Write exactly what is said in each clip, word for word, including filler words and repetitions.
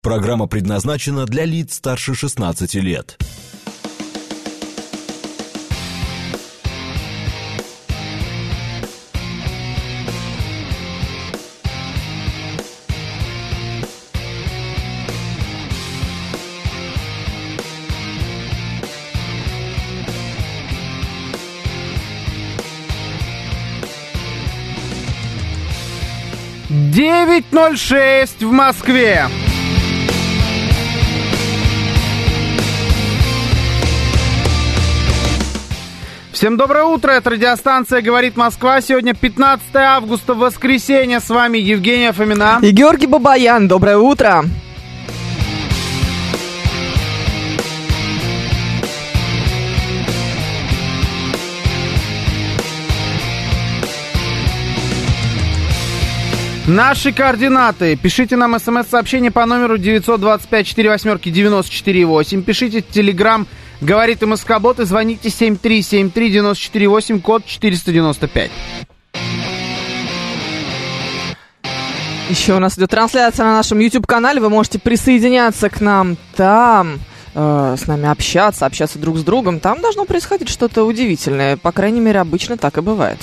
Программа предназначена для лиц старше шестнадцати лет. девять ноль шесть в Москве. Всем доброе утро, это радиостанция «Говорит Москва». Сегодня пятнадцатое августа, воскресенье. С вами Евгения Фомина и Георгий Бабаян. Доброе утро. Наши координаты. Пишите нам смс-сообщение по номеру девятьсот двадцать пять сорок восемь девяносто четыре восемь. Пишите в Телеграм «Говорит МСК-бот» и звоните семь три семь три девяносто четыре восемь, код четыреста девяносто пять. Еще у нас идет трансляция на нашем YouTube-канале. Вы можете присоединяться к нам там, э, с нами общаться, общаться друг с другом. Там должно происходить что-то удивительное. По крайней мере, обычно так и бывает.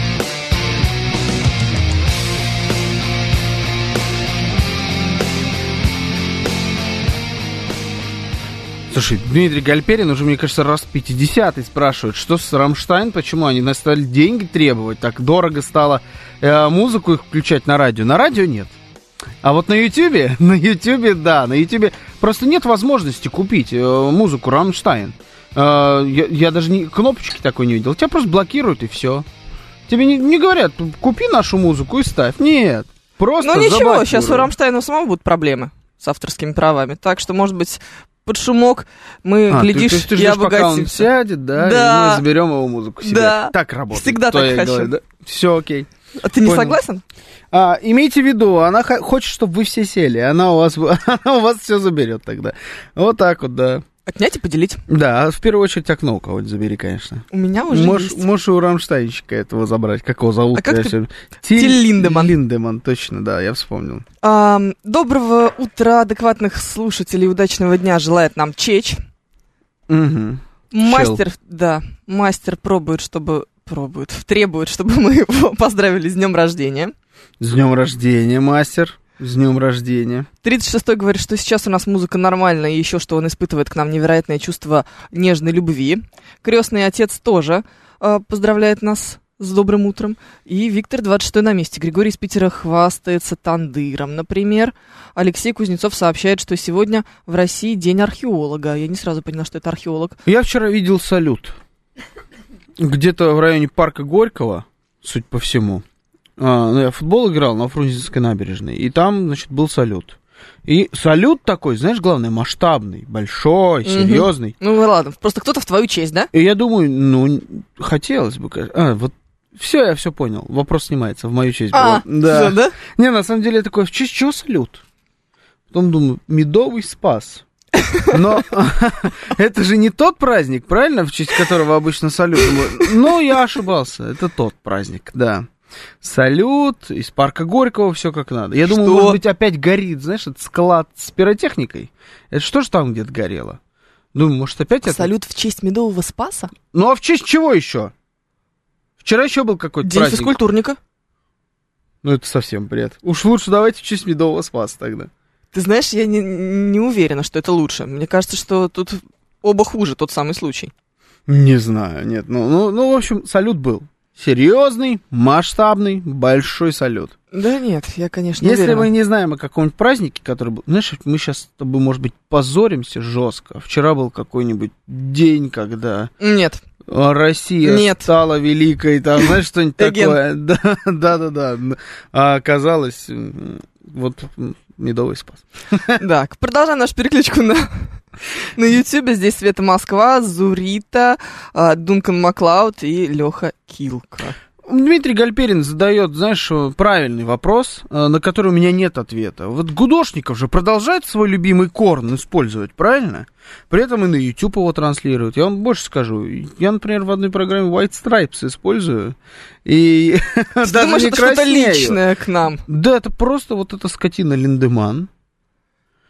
Слушай, Дмитрий Гальперин уже, мне кажется, раз пятидесятый спрашивает, что с Рамштайн, почему они стали деньги требовать, так дорого стало э, музыку их включать на радио. На радио нет. А вот на Ютьюбе, на Ютьюбе, да, на Ютьюбе просто нет возможности купить э, музыку Рамштайн. Э, я, я даже не, кнопочки такой не видел. Тебя просто блокируют и все. Тебе не, не говорят, купи нашу музыку и ставь. Нет, просто Ну ничего, сейчас у Рамштайна самого будут проблемы с авторскими правами. Так что, может быть, под шумок мы, а, глядишь, ты, ты, ты и обогатимся. Пока он сядет, да, да, и мы заберем его музыку себе. Да. Так работает. Всегда так хочу. Говорю, да? Все окей. А ты не Понял. Согласен? А, имейте в виду, она х- хочет, чтобы вы все сели. Она у вас, она у вас все заберет тогда. Вот так вот, да. Отнять и поделить. Да, в первую очередь окно у кого-нибудь забери, конечно. У меня уже можешь, есть. Можешь у Рамштайнчика этого забрать. Как его зовут? А как ты? Тиль... Тиль Линдеман. Линдеман, точно, да, я вспомнил. А, доброго утра, адекватных слушателей, удачного дня желает нам Чеч. Угу. Мастер, Чел. да, мастер пробует, чтобы... Пробует, требует, чтобы мы его поздравили с днем рождения. С днем рождения, мастер. С днем рождения. тридцать шестой говорит, что сейчас у нас музыка нормальная, и еще что он испытывает к нам невероятное чувство нежной любви. Крестный отец тоже э, поздравляет нас с добрым утром. И Виктор двадцать шестой на месте. Григорий из Питера хвастается тандыром, например. Алексей Кузнецов сообщает, что сегодня в России день археолога. Я не сразу поняла, что это археолог. Я вчера видел салют. Где-то в районе парка Горького, судя по всему. А, ну, я в футбол играл на Фрунзенской набережной, и там, значит, был салют. И салют такой, знаешь, главное, масштабный, большой, серьезный. Mm-hmm. Ну ладно, просто кто-то в твою честь, да? И я думаю, ну, хотелось бы, а, вот, все, я все понял, вопрос снимается, в мою честь а, было. Да. Все, да? Не, на самом деле, я такой, в честь чего салют? Потом думаю, медовый спас. Но это же не тот праздник, правильно, в честь которого обычно салют? Ну, я ошибался, это тот праздник, да. Салют, из парка Горького, все как надо. Я что? думаю, может быть, опять горит, знаешь, этот склад с пиротехникой. Это что ж там где-то горело? Думаю, может, опять это... Салют в честь Медового Спаса? Ну, а в честь чего еще? Вчера еще был какой-то День праздник. физкультурника. Ну, это совсем бред. Уж лучше давайте в честь Медового Спаса тогда. Ты знаешь, я не, не уверена, что это лучше. Мне кажется, что тут оба хуже, тот самый случай. Не знаю, нет. Ну, ну, ну в общем, салют был. Серьезный, масштабный, большой салют. Да нет, я, конечно, Если уверена. мы не знаем о каком-нибудь празднике, который был... Знаешь, мы сейчас с тобой, может быть, позоримся жестко. Вчера был какой-нибудь день, когда... Нет. Россия Нет. стала великой, там, знаешь, что-нибудь такое. Да, да, да, да. А оказалось, вот... Медовый спас. Да, продолжаем нашу перекличку на, на YouTube. Здесь Света Москва, Зурита, Дункан Маклауд и Леха Килка. Дмитрий Гальперин задает, знаешь, правильный вопрос, на который у меня нет ответа. Вот Гудошников же продолжает свой любимый корн использовать, правильно? При этом и на YouTube его транслируют. Я вам больше скажу. Я, например, в одной программе White Stripes использую. И даже думаешь, не это что-то личное к нам? Да, это просто вот эта скотина Линдеман.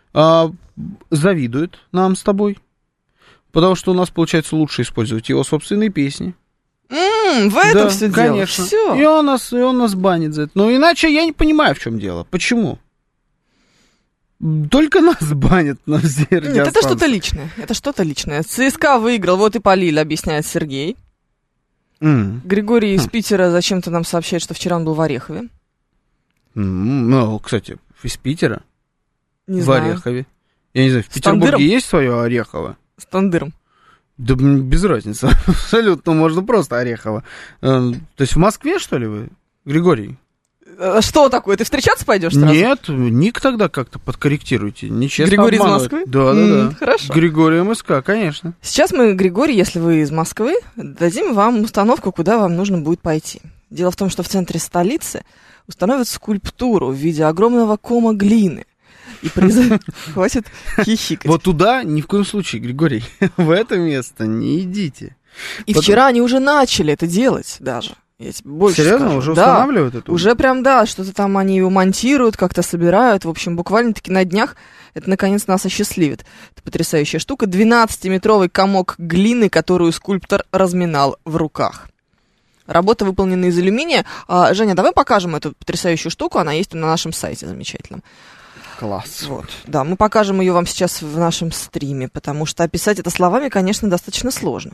а, завидует нам с тобой, потому что у нас получается лучше использовать его собственные песни. Mm, в этом да, все конечно. дело. Всё. И он нас, и он нас банит за это. Но иначе я не понимаю, в чем дело. Почему? Только нас банят на все радиостанции. Нет, это что-то личное. Это что-то личное. ЦСКА выиграл, вот и полили, объясняет Сергей. Mm. Григорий из Хм. Питера зачем-то нам сообщает, что вчера он был в Орехове. Mm. Ну, кстати, из Питера. Не в знаю. Орехове. Я не знаю, в С Петербурге Тандыром? есть свое Орехово? С Тандыром. Да мне без разницы. Абсолютно, можно просто Орехово. Э, То есть в Москве, что ли, вы, Григорий? А что такое? Ты встречаться пойдешь сразу? Нет, ник тогда как-то подкорректируйте. Нечестно Григорий из обманывать. Москвы? Да, да, М, да. хорошо. Григорий МСК, конечно. Сейчас мы, Григорий, если вы из Москвы, дадим вам установку, куда вам нужно будет пойти. Дело в том, что в центре столицы установят скульптуру в виде огромного кома глины. И призыв... Хватит хихикать. Вот туда ни в коем случае, Григорий, в это место не идите. И Потом- вчера они уже начали это делать даже. Я тебе больше Серьезно, скажу. уже Да. устанавливают это? Уже прям, да, что-то там они его монтируют, как-то собирают. В общем, буквально-таки на днях это, наконец, нас осчастливит. Это потрясающая штука. двенадцатиметровый комок глины, которую скульптор разминал в руках. Работа выполнена из алюминия. А, Женя, давай покажем эту потрясающую штуку. Она есть на нашем сайте замечательном. Класс. Вот. Да, мы покажем ее вам сейчас в нашем стриме, потому что описать это словами, конечно, достаточно сложно.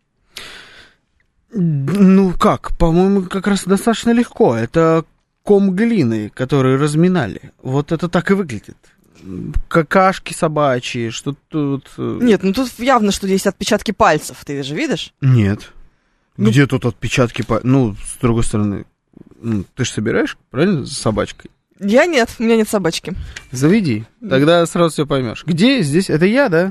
Ну как, по-моему, как раз достаточно легко. Это ком глины, который разминали. Вот это так и выглядит. Какашки собачьи, что тут... э, Нет, ну тут явно, что есть отпечатки пальцев. Ты же видишь? Нет. Ну- Где тут отпечатки? По... Ну, с другой стороны, ну, ты же собираешь, правильно, за собачкой? Я нет, у меня нет собачки. Заведи, тогда сразу все поймешь. Где здесь? Это я, да?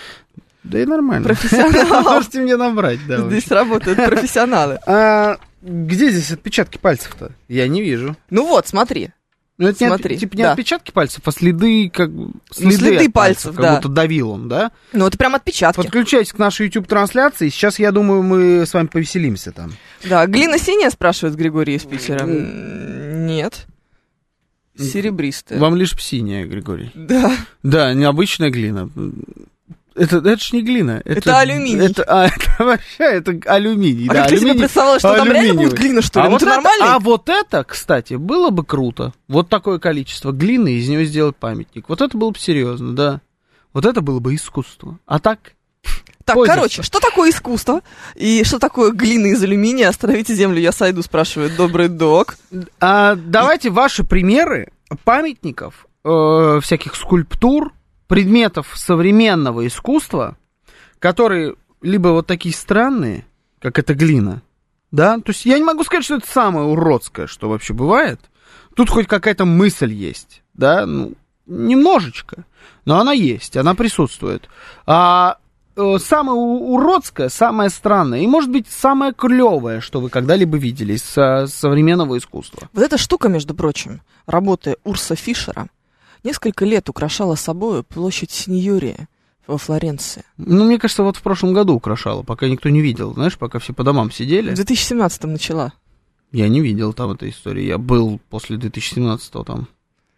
Да и нормально. Профессионал. Можете мне набрать, да. Здесь работают профессионалы. А где здесь отпечатки пальцев-то? Я не вижу. Ну вот, смотри. Ну, это не, Смотри, отп- типа не да. отпечатки пальцев, а следы, как бы, следы, следы от пальцев, как да. будто давил он, да? Ну, это прям отпечатки. Подключайтесь к нашей YouTube-трансляции. Сейчас, я думаю, мы с вами повеселимся там. Да, глина синяя, спрашивает Григорий из Питера. М, Нет. Серебристая. Вам лишь синяя, Григорий. Да. Да, необычная глина. Это, это ж не глина. Это, Это алюминий. Это, а, это вообще это алюминий. А да, как ты себе алюминий, представляешь, что там реально алюминиевый. будет глина, что ли? А, Ну, вот ты это, нормальный? а вот это, кстати, было бы круто. Вот такое количество глины, из него сделать памятник. Вот это было бы серьезно, да. Вот это было бы искусство. А так... Так, пользуйся. короче, что такое искусство? И что такое глина из алюминия? Остановите землю, я сойду, спрашивает добрый док. А, давайте ваши примеры памятников, э, всяких скульптур, предметов современного искусства, которые либо вот такие странные, как эта глина, да, то есть я не могу сказать, что это самое уродское, что вообще бывает. Тут хоть какая-то мысль есть, да, ну, немножечко, но она есть, она присутствует. А э, самое у- уродское, самое странное и, может быть, самое клевое, что вы когда-либо видели из со- современного искусства. Вот эта штука, между прочим, работы Урса Фишера, несколько лет украшала собой площадь Синьория во Флоренции. Ну, мне кажется, вот в прошлом году украшала, пока никто не видел, знаешь, пока все по домам сидели. В две тысячи семнадцатом начала. Я не видел там этой истории. Я был после две тысячи семнадцатого там.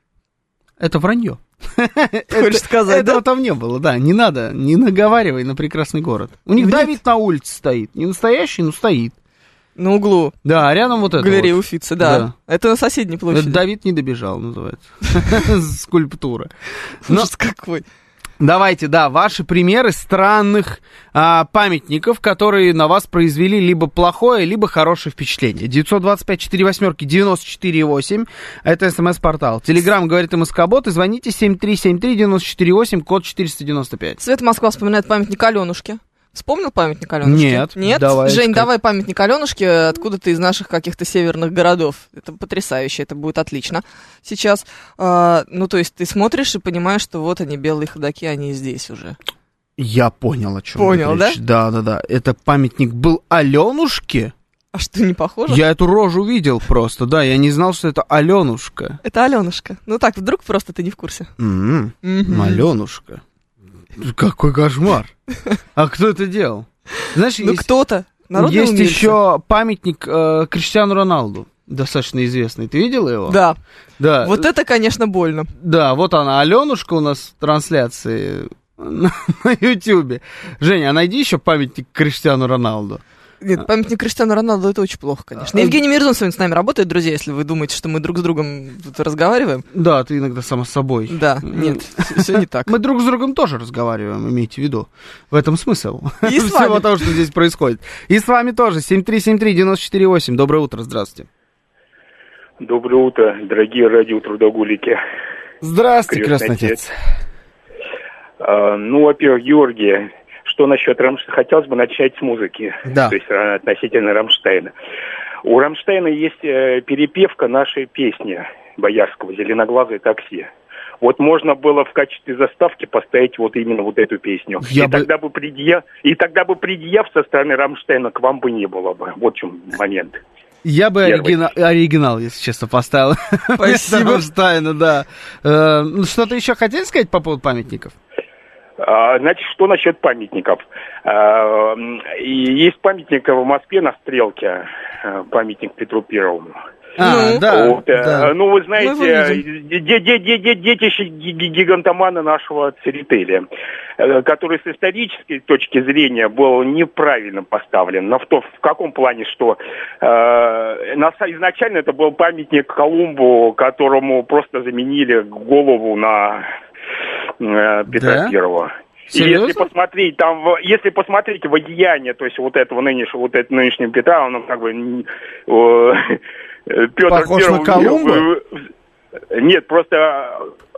Это вранье. Хочешь сказать, Этого да? там не было, да. Не надо, не наговаривай на прекрасный город. У них Нет. Давид на улице стоит. Не настоящий, но стоит. На углу Да, а рядом вот это галереи вот. Уффици, да. Да. Это на соседней Это площади. Давид не добежал, называется. Скульптура. Но Ужас какой. давайте, да, ваши примеры странных а, памятников, которые на вас произвели либо плохое, либо хорошее впечатление. девятьсот двадцать пять сорок восемь девяносто четыре восемь. Это смс-портал. Телеграм говорит МСК-бот. И звоните семь три семь три девяносто четыре восемь, код четыреста девяносто пять. Свет Москва вспоминает памятник Аленушке. Вспомнил памятник Аленушке? Нет. Нет? Давай Жень, искать. давай памятник Аленушке откуда-то из наших каких-то северных городов. Это потрясающе, это будет отлично сейчас. А, ну, то есть ты смотришь и понимаешь, что вот они, белые ходаки, они здесь уже. Я понял, о чем Понял, речь. Да, да, да. Это памятник был Аленушке. А что, не похоже? Я эту рожу видел просто, да. Я не знал, что это Аленушка. Это Аленушка. Ну так, вдруг просто ты не в курсе. М-м, Мгм. Аленушка. Какой кошмар. А кто это делал? Знаешь, Ну есть, кто-то. Народные есть умельцы. еще памятник э, Криштиану Роналду. достаточно известный. Ты видела его? Да. Да. Вот это, конечно, больно. Да, вот она, Аленушка у нас в трансляции на, на Ютьюбе. Женя, а найди еще памятник Криштиану Роналду. Нет, памятник Криштиану Роналду это очень плохо, конечно. Евгений Мирзон сегодня с нами работает, друзья, если вы думаете, что мы друг с другом тут разговариваем. Да, ты иногда сама с собой. Да, нет, все не так. Мы друг с другом тоже разговариваем, имейте в виду. В этом смысл. И с всего вами. того, что здесь происходит. И с вами тоже. семь три семь три девять четыре восемь. Доброе утро, здравствуйте. Доброе утро, дорогие радиотрудоголики. Здравствуйте, Крестный крестный отец. А, ну, во-первых, Георгий, что насчет Рамштейна? Хотелось бы начать с музыки, Да. то есть а, относительно Рамштейна. У Рамштейна есть э, перепевка нашей песни Боярского «Зеленоглазое такси». Вот можно было в качестве заставки поставить вот именно вот эту песню. Я и, бы... тогда бы предъяв... и тогда бы предъяв со стороны Рамштейна к вам бы не было бы. Вот в чем момент. Я бы оригинал, оригинал, если честно, поставил. Спасибо. Рамштейна, да. Э, ну, что-то еще хотели сказать по поводу памятников? А, значит, что насчет памятников? А, и есть памятник в Москве на Стрелке, памятник Петру Первому. А, Ну, да, Вот, да. ну, вы Мы знаете, его де- де- де- де- детище ги- ги- гигантомана нашего Церетели, э, который с исторической точки зрения был неправильно поставлен. Но в, то, в каком плане, что э, на, изначально это был памятник Колумбу, которому просто заменили голову на э, Петра Да? Первого. И Серьезно? если посмотреть там, в- если посмотреть в одеяние, то есть вот этого нынешнего, вот этого нынешнего Петра, он как бы э, Петр Похож Первый, на Колумба? Нет, просто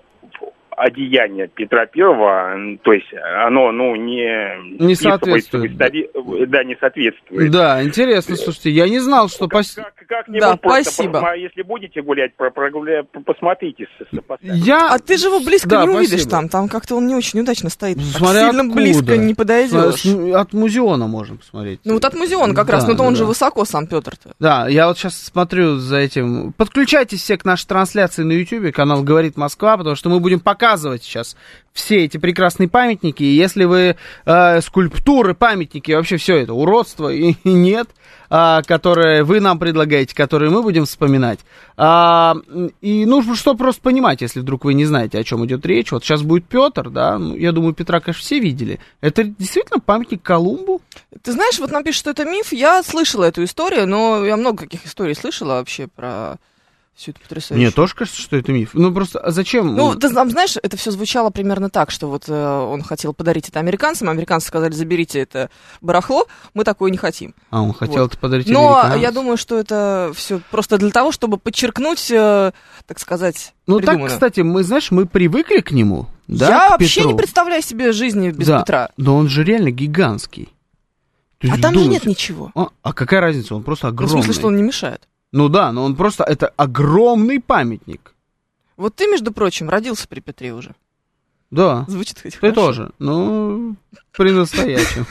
одеяние Петра Первого, то есть оно, ну, не... Не вписывается в соответствует. истори- Да, не соответствует. Да, интересно, слушайте, я не знал, что... пос- Как, как-нибудь Да, просто спасибо. посма- если будете гулять, про- прогуля- посмотрите. с- сопоставьте. Я... А ты же его близко Да, не увидишь спасибо. там, там как-то он не очень удачно стоит. Так Смотря сильно откуда. близко не подойдешь. С- От музеона можно посмотреть. Ну вот от музеона как раз, Да, но то он да, же да. высоко сам Петр-то. Да, я вот сейчас смотрю за этим. Подключайтесь все к нашей трансляции на Ютьюбе, канал «Говорит Москва», потому что мы будем показывать сейчас все эти прекрасные памятники. И если вы э, скульптуры, памятники, вообще все это уродство и, и нет, а, которые вы нам предлагаете, которые мы будем вспоминать. А, и нужно что просто понимать, если вдруг вы не знаете, о чем идет речь. Вот сейчас будет Петр, да, ну, я думаю, Петра, конечно, все видели. Это действительно памятник Колумбу? Ты знаешь, вот нам пишут, что это миф. Я слышала эту историю, но я много каких историй слышала вообще про все это потрясающе. Мне тоже кажется, что это миф. Ну просто а зачем? Ну, ты нам знаешь, это все звучало примерно так, что вот э, он хотел подарить это американцам, американцы сказали, заберите это барахло, мы такое не хотим. А, он хотел Вот. это подарить Но американцам. я думаю, что это все просто для того, чтобы подчеркнуть, э, так сказать, Ну так, придуманное. кстати, мы, знаешь, мы привыкли к нему, да, Я к вообще Петру. не представляю себе жизни без Да, Петра. но он же реально гигантский. То А есть там же думать- нет ничего. А, а какая разница, он просто Ну, в огромный. смысле, что он не мешает. Ну да, но он просто, это огромный памятник. Вот ты, между прочим, родился при Петре уже. Да, Звучит хоть ты хорошо. тоже, ну, при настоящем.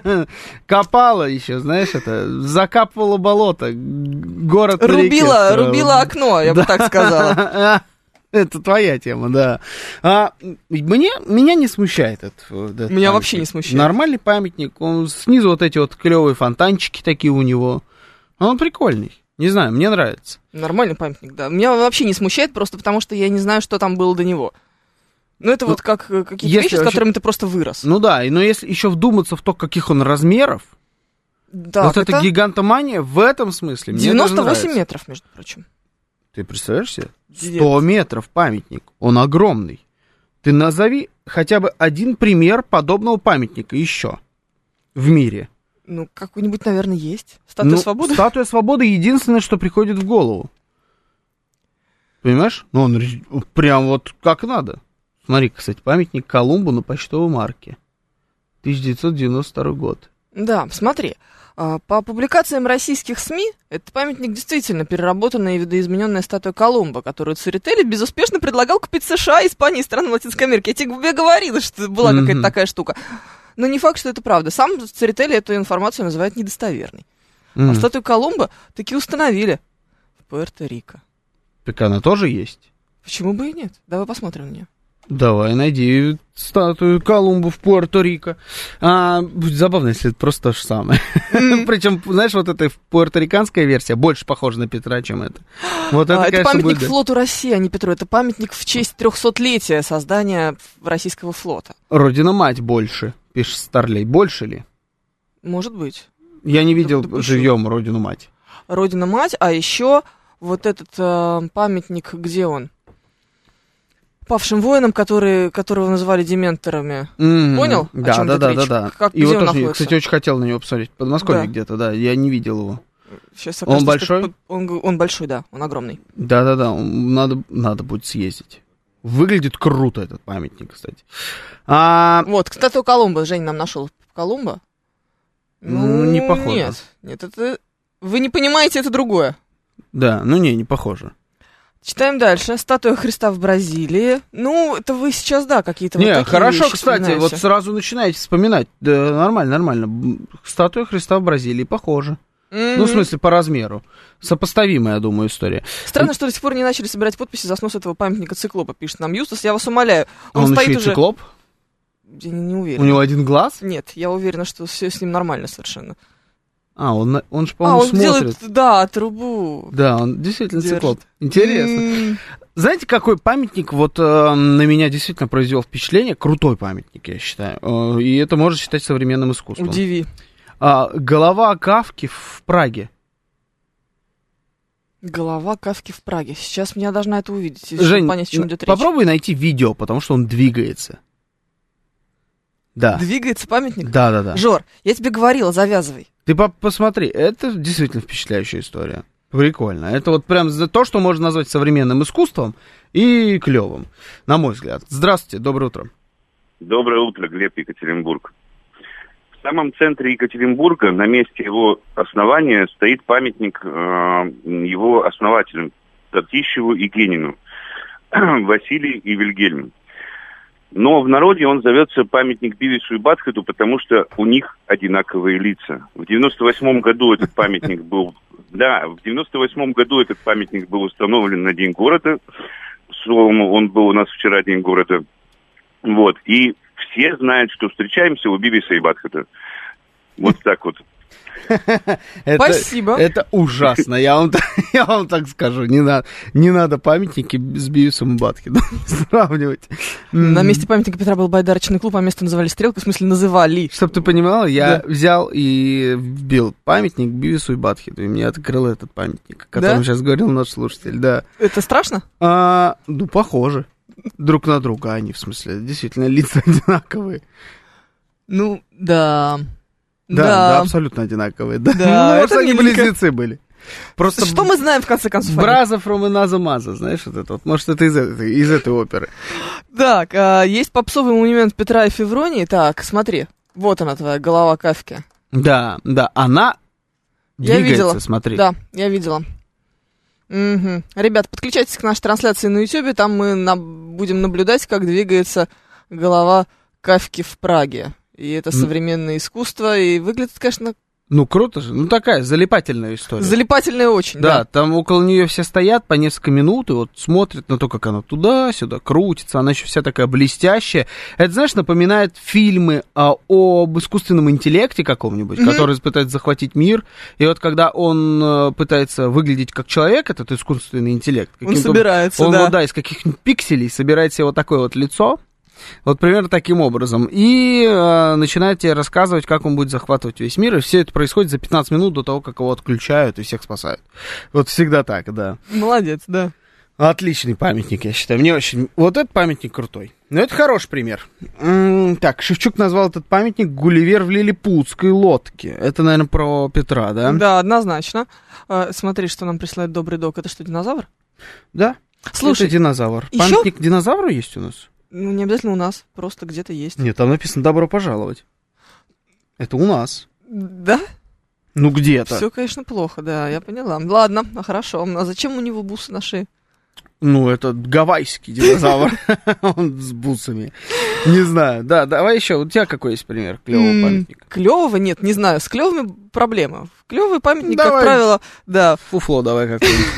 Копала еще, знаешь, это, закапывала болото, город на реке Рубила, строила. рубила окно, я бы так сказала. Это твоя тема, да. А, мне, меня не смущает этот, вот этот Меня памятник. вообще не смущает. Нормальный памятник. Он, снизу вот эти вот клевые фонтанчики такие у него. Он прикольный. Не знаю, мне нравится. Нормальный памятник, да. Меня вообще не смущает, просто потому что я не знаю, что там было до него. Ну, это Ну, вот как э, какие-то если вещи, с вообще- которыми ты просто вырос. Ну да, и- но если еще вдуматься в то, каких он размеров, Да, вот эта это гигантомания в этом смысле мне даже девяносто восемь нравится. метров, между прочим. Ты представляешь себе? Где? сто метров памятник. Он огромный. Ты назови хотя бы один пример подобного памятника еще в мире. Ну, какой-нибудь, наверное, есть. Статуя Ну, свободы? Статуя свободы единственное, что приходит в голову. Понимаешь? Ну, он ре- прям вот как надо. Смотри, кстати, памятник Колумбу на почтовой марке. тысяча девятьсот девяносто второй год. Да, смотри. а, По публикациям российских СМИ, этот памятник действительно переработанная и видоизмененная статуя Колумба, которую Церетели безуспешно предлагал купить США, Испании и странам Латинской Америки. Я тебе говорила, что была Мгм. какая-то такая штука. Но не факт, что это правда. Сам Церетели эту информацию называет недостоверной. М. А статую Колумба таки установили в Пуэрто-Рико. Так она тоже есть. Почему бы и нет? Давай посмотрим на нее. Давай, найди статую Колумба в Пуэрто-Рико. А, будет забавно, если это просто то же самое. Mm. Причем, знаешь, вот эта пуэрториканская версия больше похожа на Петра, чем это. Вот это, а, конечно, это памятник будет... флоту России, а не Петру. Это памятник в честь трехсотлетия создания российского флота. Родина-мать больше, пишет Старлей. Больше ли? Может быть. Я не видел Допущу. живьем Родину-мать. Родина-мать, а еще вот этот э, памятник, где он? Павшим воинам, которые, которого называли дементорами. Mm-hmm. Понял? Да, о чем да, идет да, речь? да, да. Как, Его где он тоже, я, находится? кстати, очень хотел на него посмотреть. В Подмосковье Да. где-то, да. Я не видел его. Сейчас Он окажется, большой? что Он, он большой, да, он огромный. Да, да, да. Надо, надо будет съездить. Выглядит круто этот памятник, кстати. А... Вот, кстати, у Колумба. Женя нам нашел Колумба. Ну, не похоже. Нет, нет, это... Вы не понимаете, это другое. Да, ну не, не похоже. Читаем дальше. Статуя Христа в Бразилии. Ну, это вы сейчас, да, какие-то Не, вот такие хорошо, вещи кстати, вспоминаете. вот сразу начинаете вспоминать. Да, нормально, нормально. Статуя Христа в Бразилии похоже. Mm-hmm. Ну, в смысле, по размеру. Сопоставимая, я думаю, история. Странно, что до сих пор не начали собирать подписи за снос этого памятника циклопа, пишет нам Юстас. Я вас умоляю. Он, Он стоит еще и уже... циклоп? Я не, не уверена. У него один глаз? Нет, я уверена, что все с ним нормально совершенно. А, он, он же, А, по-моему, он смотрит. делает, да, трубу. Да, он действительно Держит. циклоп. Интересно. М. Знаете, какой памятник вот э, на меня действительно произвел впечатление? Крутой памятник, я считаю. Э, и это можно считать современным искусством. Удиви. А, голова Кафки в Праге. Голова Кафки в Праге. Сейчас я должна это увидеть, чтобы Жень, понять, о чем идет речь. попробуй найти видео, потому что он двигается. Да. Двигается памятник? Да, да, да. Жор, я тебе говорила, завязывай. Ты по- посмотри, это действительно впечатляющая история. Прикольно. Это вот прям за то, что можно назвать современным искусством и клевым, на мой взгляд. Здравствуйте, доброе утро. Доброе утро, Глеб, Екатеринбург. В самом центре Екатеринбурга, на месте его основания, стоит памятник э, его основателям Татищеву и Генину, Василий и Вильгельм. Но в народе он зовется памятник Бивису и Батхеду, потому что у них одинаковые лица. В девяносто восьмом году этот памятник был... Да, в девяносто восьмом году этот памятник был установлен на День города. Словом, он был у нас вчера День города. Вот. И все знают, что встречаемся у Бивиса и Батхеда. Вот так вот. Это, Спасибо. Это ужасно, я вам, я вам так скажу. Не, на, не надо памятники с Бивисом и Батхедом сравнивать. На месте памятника Петра был байдарочный клуб, а место называли Стрелка, в смысле называли. Чтоб ты понимала, я Да. взял и вбил памятник Бивису и Батхеду, и мне открыл этот памятник, о котором Да? сейчас говорил наш слушатель. Да. Это страшно? А, ну, похоже. Друг на друга они, в смысле, действительно, лица одинаковые. Ну, да. Да, да, абсолютно одинаковые. Да, Да, ну, может, это они миленько. близнецы были. Просто Что мы знаем, в конце концов? о них? Браза from another mother, знаешь, вот это вот. Может, это из этой, из этой оперы. Так, а, есть попсовый монумент Петра и Февронии. Так, смотри, вот она, твоя голова Кафки. Да, да, она Я двигается, видела. смотри. Да, я видела. Мгм. Ребят, подключайтесь к нашей трансляции на Ютубе, там мы на- будем наблюдать, как двигается голова Кафки в Праге. И это современное искусство, и выглядит, конечно, Ну, круто же. Ну, такая залипательная история. залипательное очень, Да, да. там около нее все стоят по несколько минут и вот смотрят на то, как она туда-сюда крутится. Она еще вся такая блестящая. Это, знаешь, напоминает фильмы а, об искусственном интеллекте каком-нибудь, Мгм. который пытается захватить мир. И вот когда он э, пытается выглядеть как человек, этот искусственный интеллект, Он каким-то- собирается, он да. вот, да, из каких-нибудь пикселей собирает себе вот такое вот лицо. Вот примерно таким образом. И э, начинает тебе рассказывать, как он будет захватывать весь мир. И все это происходит за пятнадцать минут до того, как его отключают и всех спасают. Вот всегда так, да. Молодец, да. Отличный памятник, я считаю. Мне очень... Вот этот памятник крутой. Ну, это хороший пример. М, Так, Шевчук назвал этот памятник «Гулливер в лилипутской лодке». Это, наверное, про Петра, да? Да, однозначно. А, смотри, что нам присылает добрый док. Это что, динозавр? Да. Слушай, Это динозавр. ещё- Памятник динозавру есть у нас? ну не обязательно у нас, просто где-то есть. Нет, там написано «Добро пожаловать». Это у нас. Да? Ну, где-то. Все, конечно, плохо, да, я поняла. Ладно, а хорошо. А зачем у него бусы на шее? Ну, это гавайский динозавр. Он с бусами. Не знаю. Да, давай еще. У тебя какой есть пример клевого памятника? Клевого? Нет, не знаю. С клевыми проблема. Клевый памятник, как Давай. правило, да. Фуфло давай какое-нибудь.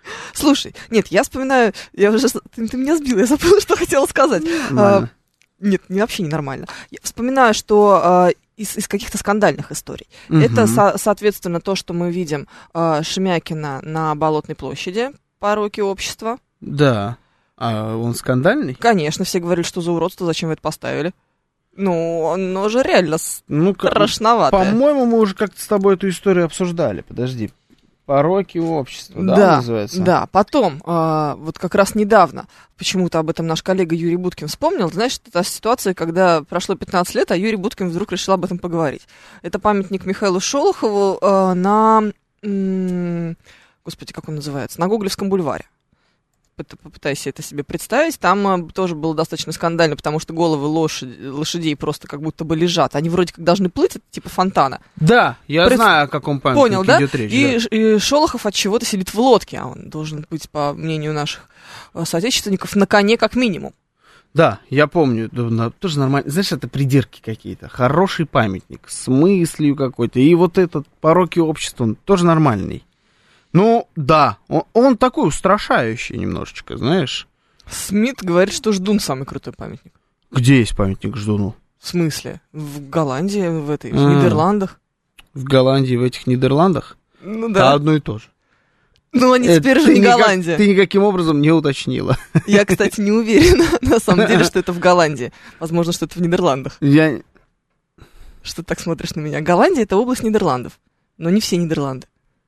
Слушай, нет, я вспоминаю, я уже, ты, ты меня сбил, я забыла, что хотела сказать. А, нет, не, вообще ненормально. Я вспоминаю, что а, из, из каких-то скандальных историй. Угу. Это, со, соответственно, то, что мы видим а, Шемякина на Болотной площади, пороки общества. Да. А он скандальный? Конечно, все говорили, что за уродство, зачем вы это поставили. Ну, оно же реально ну, страшновато. По-моему, мы уже как-то с тобой эту историю обсуждали. Подожди. Пороки общества, да, да, называется? Да, потом, э, вот как раз недавно, почему-то об этом наш коллега Юрий Буткин вспомнил, знаешь, это та ситуация, когда прошло пятнадцать лет, а Юрий Буткин вдруг решил об этом поговорить. Это памятник Михаилу Шолохову э, на, м- господи, как он называется, на Гоголевском бульваре. Попытайся это себе представить. Там тоже было достаточно скандально, потому что головы лошади, лошадей просто как будто бы лежат. Они вроде как должны плыть, это типа фонтана. Да, я Пред... знаю, о каком памятнике Понял, да? идет речь. И, да. и Шолохов от чего-то сидит в лодке, а он должен быть, по мнению наших соотечественников, на коне как минимум. Да, я помню, да, тоже нормально. Знаешь, это придирки какие-то. Хороший памятник, с мыслью какой-то. И вот этот пороки общества, он тоже нормальный. Ну, да, он, он такой устрашающий немножечко, знаешь. Смит говорит, что Ждун самый крутой памятник. Где есть памятник Ждуну? В смысле? В Голландии, в этой, в А, Нидерландах. В Голландии, в этих Нидерландах? Ну да. Да, одно и то же. Ну, они теперь Это же не никак, Голландия. Ты никаким образом не уточнила. Я, кстати, не уверена, на самом деле, что это в Голландии. Возможно, что это в Нидерландах. Я... Что ты так смотришь на меня? Голландия — это область Нидерландов, но не все Нидерланды.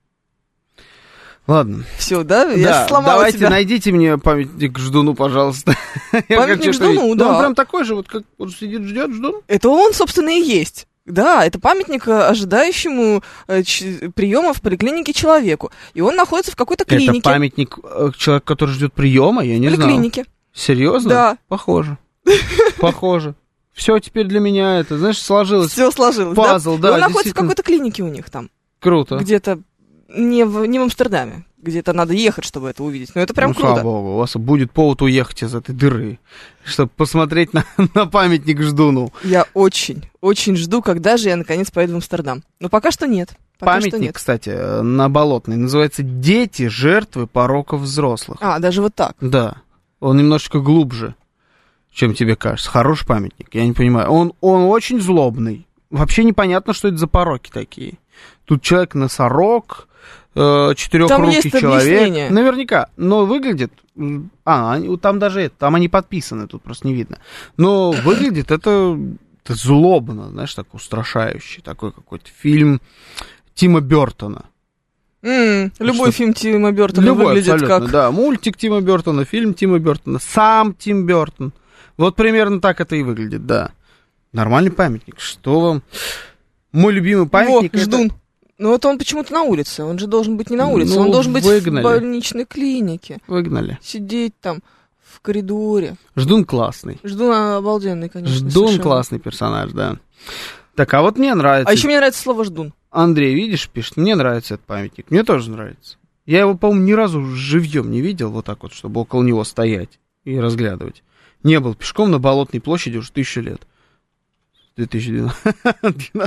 Ладно. Все, да? Я да, сломала давайте тебя. Найдите мне памятник Ждуну, пожалуйста. Памятник Ждуну, да. Ну, он прям такой же, вот как он сидит, ждет, Ждун. Это он, собственно, и есть. Да, это памятник ожидающему ч- приема в поликлинике человеку. И он находится в какой-то клинике. Это памятник человеку, который ждет приема? Я не знаю. В поликлинике. Серьезно? Да. Похоже. Похоже. Все теперь для меня это, знаешь, сложилось. Все сложилось, Пазл, да. да. Он находится в какой-то клинике у них там. Круто. Где-то не в, не в Амстердаме. Где-то надо ехать, чтобы это увидеть. Но это прям ну, круто. Слава богу, у вас будет повод уехать из этой дыры, чтобы посмотреть на, на памятник Ждуну. Я очень, очень жду, когда же я наконец поеду в Амстердам. Но пока что нет. Пока Памятник, что нет. кстати, на Болотной называется «Дети, жертвы пороков взрослых». А, даже вот так. Да. Он немножечко глубже, чем тебе кажется. Хороший памятник, я не понимаю. Он, он очень злобный. Вообще непонятно, что это за пороки такие. Тут человек-носорог, э, четырехрукий человек. Объяснение. Наверняка. Но выглядит... А, они, там даже это, там они подписаны, тут просто не видно. Но выглядит это, это злобно, знаешь, так устрашающе. Такой какой-то фильм Тима Бёртона. Mm, любой Что? фильм Тима Бёртона Любой, выглядит абсолютно, как... да. Мультик Тима Бёртона, фильм Тима Бёртона, сам Тим Бёртон. Вот примерно так это и выглядит, да. Нормальный памятник. Что вам... Мой любимый памятник... Во, Ждун. Это... Ну, вот он почему-то на улице. Он же должен быть не на улице. Ну, он должен быть выгнали. в больничной клинике. Выгнали. Сидеть там в коридоре. Ждун классный. Ждун обалденный, конечно. Ждун совершенно. классный персонаж, да. Так, а вот мне нравится... А еще мне нравится слово «ждун». Андрей, видишь, пишет, мне нравится этот памятник. Мне тоже нравится. Я его, по-моему, ни разу живьем не видел, вот так вот, чтобы около него стоять и разглядывать. Не был пешком на Болотной площади уже тысячу лет. две тысячи двенадцатого.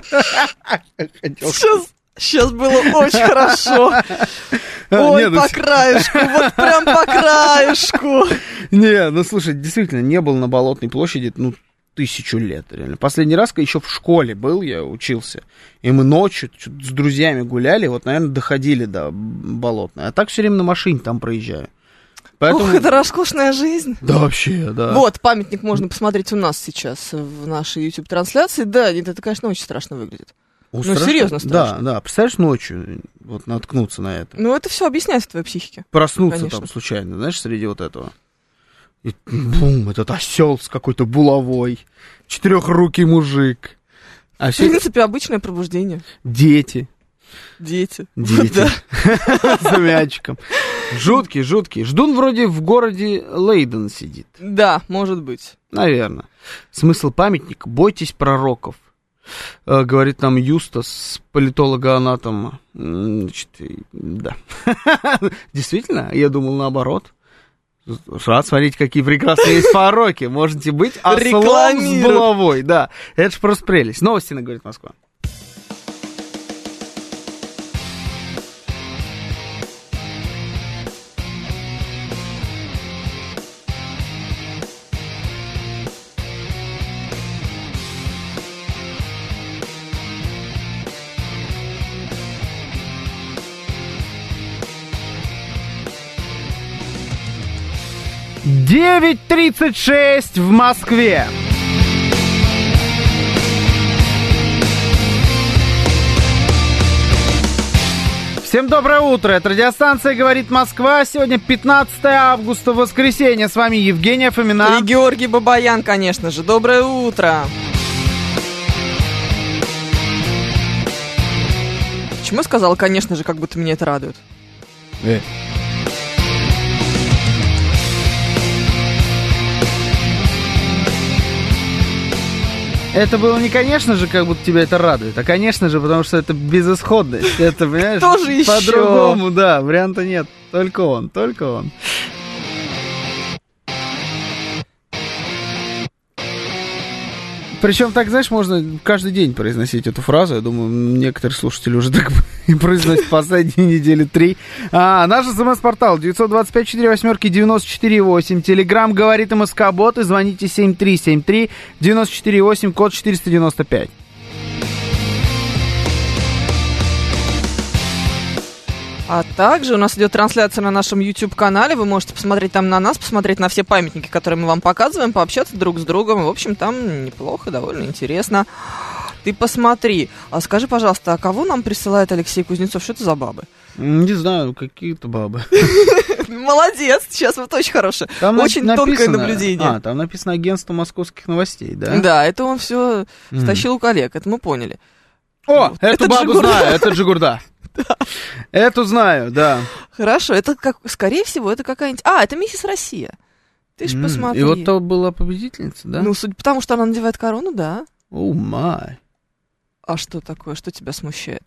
Сейчас, сейчас было очень хорошо. Ой, не, ну... по краешку, вот прям по краешку. Не, ну слушай, действительно, не был на Болотной площади, ну, тысячу лет, реально. Последний раз, когда еще в школе был, я учился, и мы ночью с друзьями гуляли, вот, наверное, доходили до Болотной. А так все время на машине там проезжаю. Поэтому... Ох, это роскошная жизнь. Да, вообще, да. Вот, памятник можно посмотреть у нас сейчас в нашей YouTube-трансляции. Да, это, конечно, очень страшно выглядит. О, ну, страшно? серьезно страшно. Да, да. Представляешь, ночью вот наткнуться на это. Ну, это все объясняется твоей психике. Проснуться конечно. там случайно, знаешь, среди вот этого. И бум, этот осел с какой-то булавой. Четырехрукий мужик. А все... В принципе, обычное пробуждение. Дети. Дети. Дети. За мячиком. Жуткий, жуткий. Ждун вроде в городе Лейден сидит. Да, может быть. Наверное. Смысл памятника: бойтесь пророков. Э, говорит нам Юстас, политолога-анатома. Значит, да. Действительно, я думал наоборот. Рад смотреть, какие прекрасные есть пророки. Можете быть ослом с булавой. Да, это же просто прелесть. Новости на «Говорит Москва». девять тридцать шесть в Москве. Всем доброе утро, это радиостанция «Говорит Москва». Сегодня пятнадцатое августа, воскресенье. С вами Евгения Фомина. И Георгий Бабаян, конечно же. Доброе утро. Почему я сказала, конечно же, как будто меня это радует? Э. Это было не конечно же, как будто тебя это радует, а конечно же, потому что это безысходность. Это, понимаешь, тоже еще. По-другому, да, варианта нет. Только он, только он. Причем, так, знаешь, можно каждый день произносить эту фразу. Я думаю, некоторые слушатели уже так и произносят последние недели три. А, наш смс-портал девять два пять четыре восемь девяносто четыре восемь. Телеграм «Говорит МСК-бот» и звоните семь три семь три девяносто четыре восемь, код четыреста девяносто пять. А также у нас идет трансляция на нашем YouTube-канале. Вы можете посмотреть там на нас, посмотреть на все памятники, которые мы вам показываем, пообщаться друг с другом. В общем, там неплохо, довольно интересно. Ты посмотри. А скажи, пожалуйста, а кого нам присылает Алексей Кузнецов? Что это за бабы? Не знаю, какие-то бабы. Молодец, сейчас вот очень хорошее. Там очень написано, тонкое наблюдение. А, там написано агентство московских новостей, да? Да, это он все mm. стащил у коллег, это мы поняли. О, вот. эту бабу знаю, это Джигурда. Да. Эту знаю, да. Хорошо, это, как, скорее всего, это какая-нибудь... А, это «Миссис Россия». Ты ж mm. посмотри. И вот то была победительница, да? Ну, судя потому, что она надевает корону, да. О, май. А что такое? Что тебя смущает?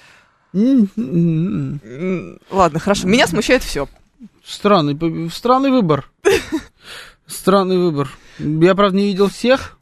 Mm-hmm. Ладно, хорошо. Меня смущает все. Странный, странный выбор. Странный выбор. Я, правда, не видел всех,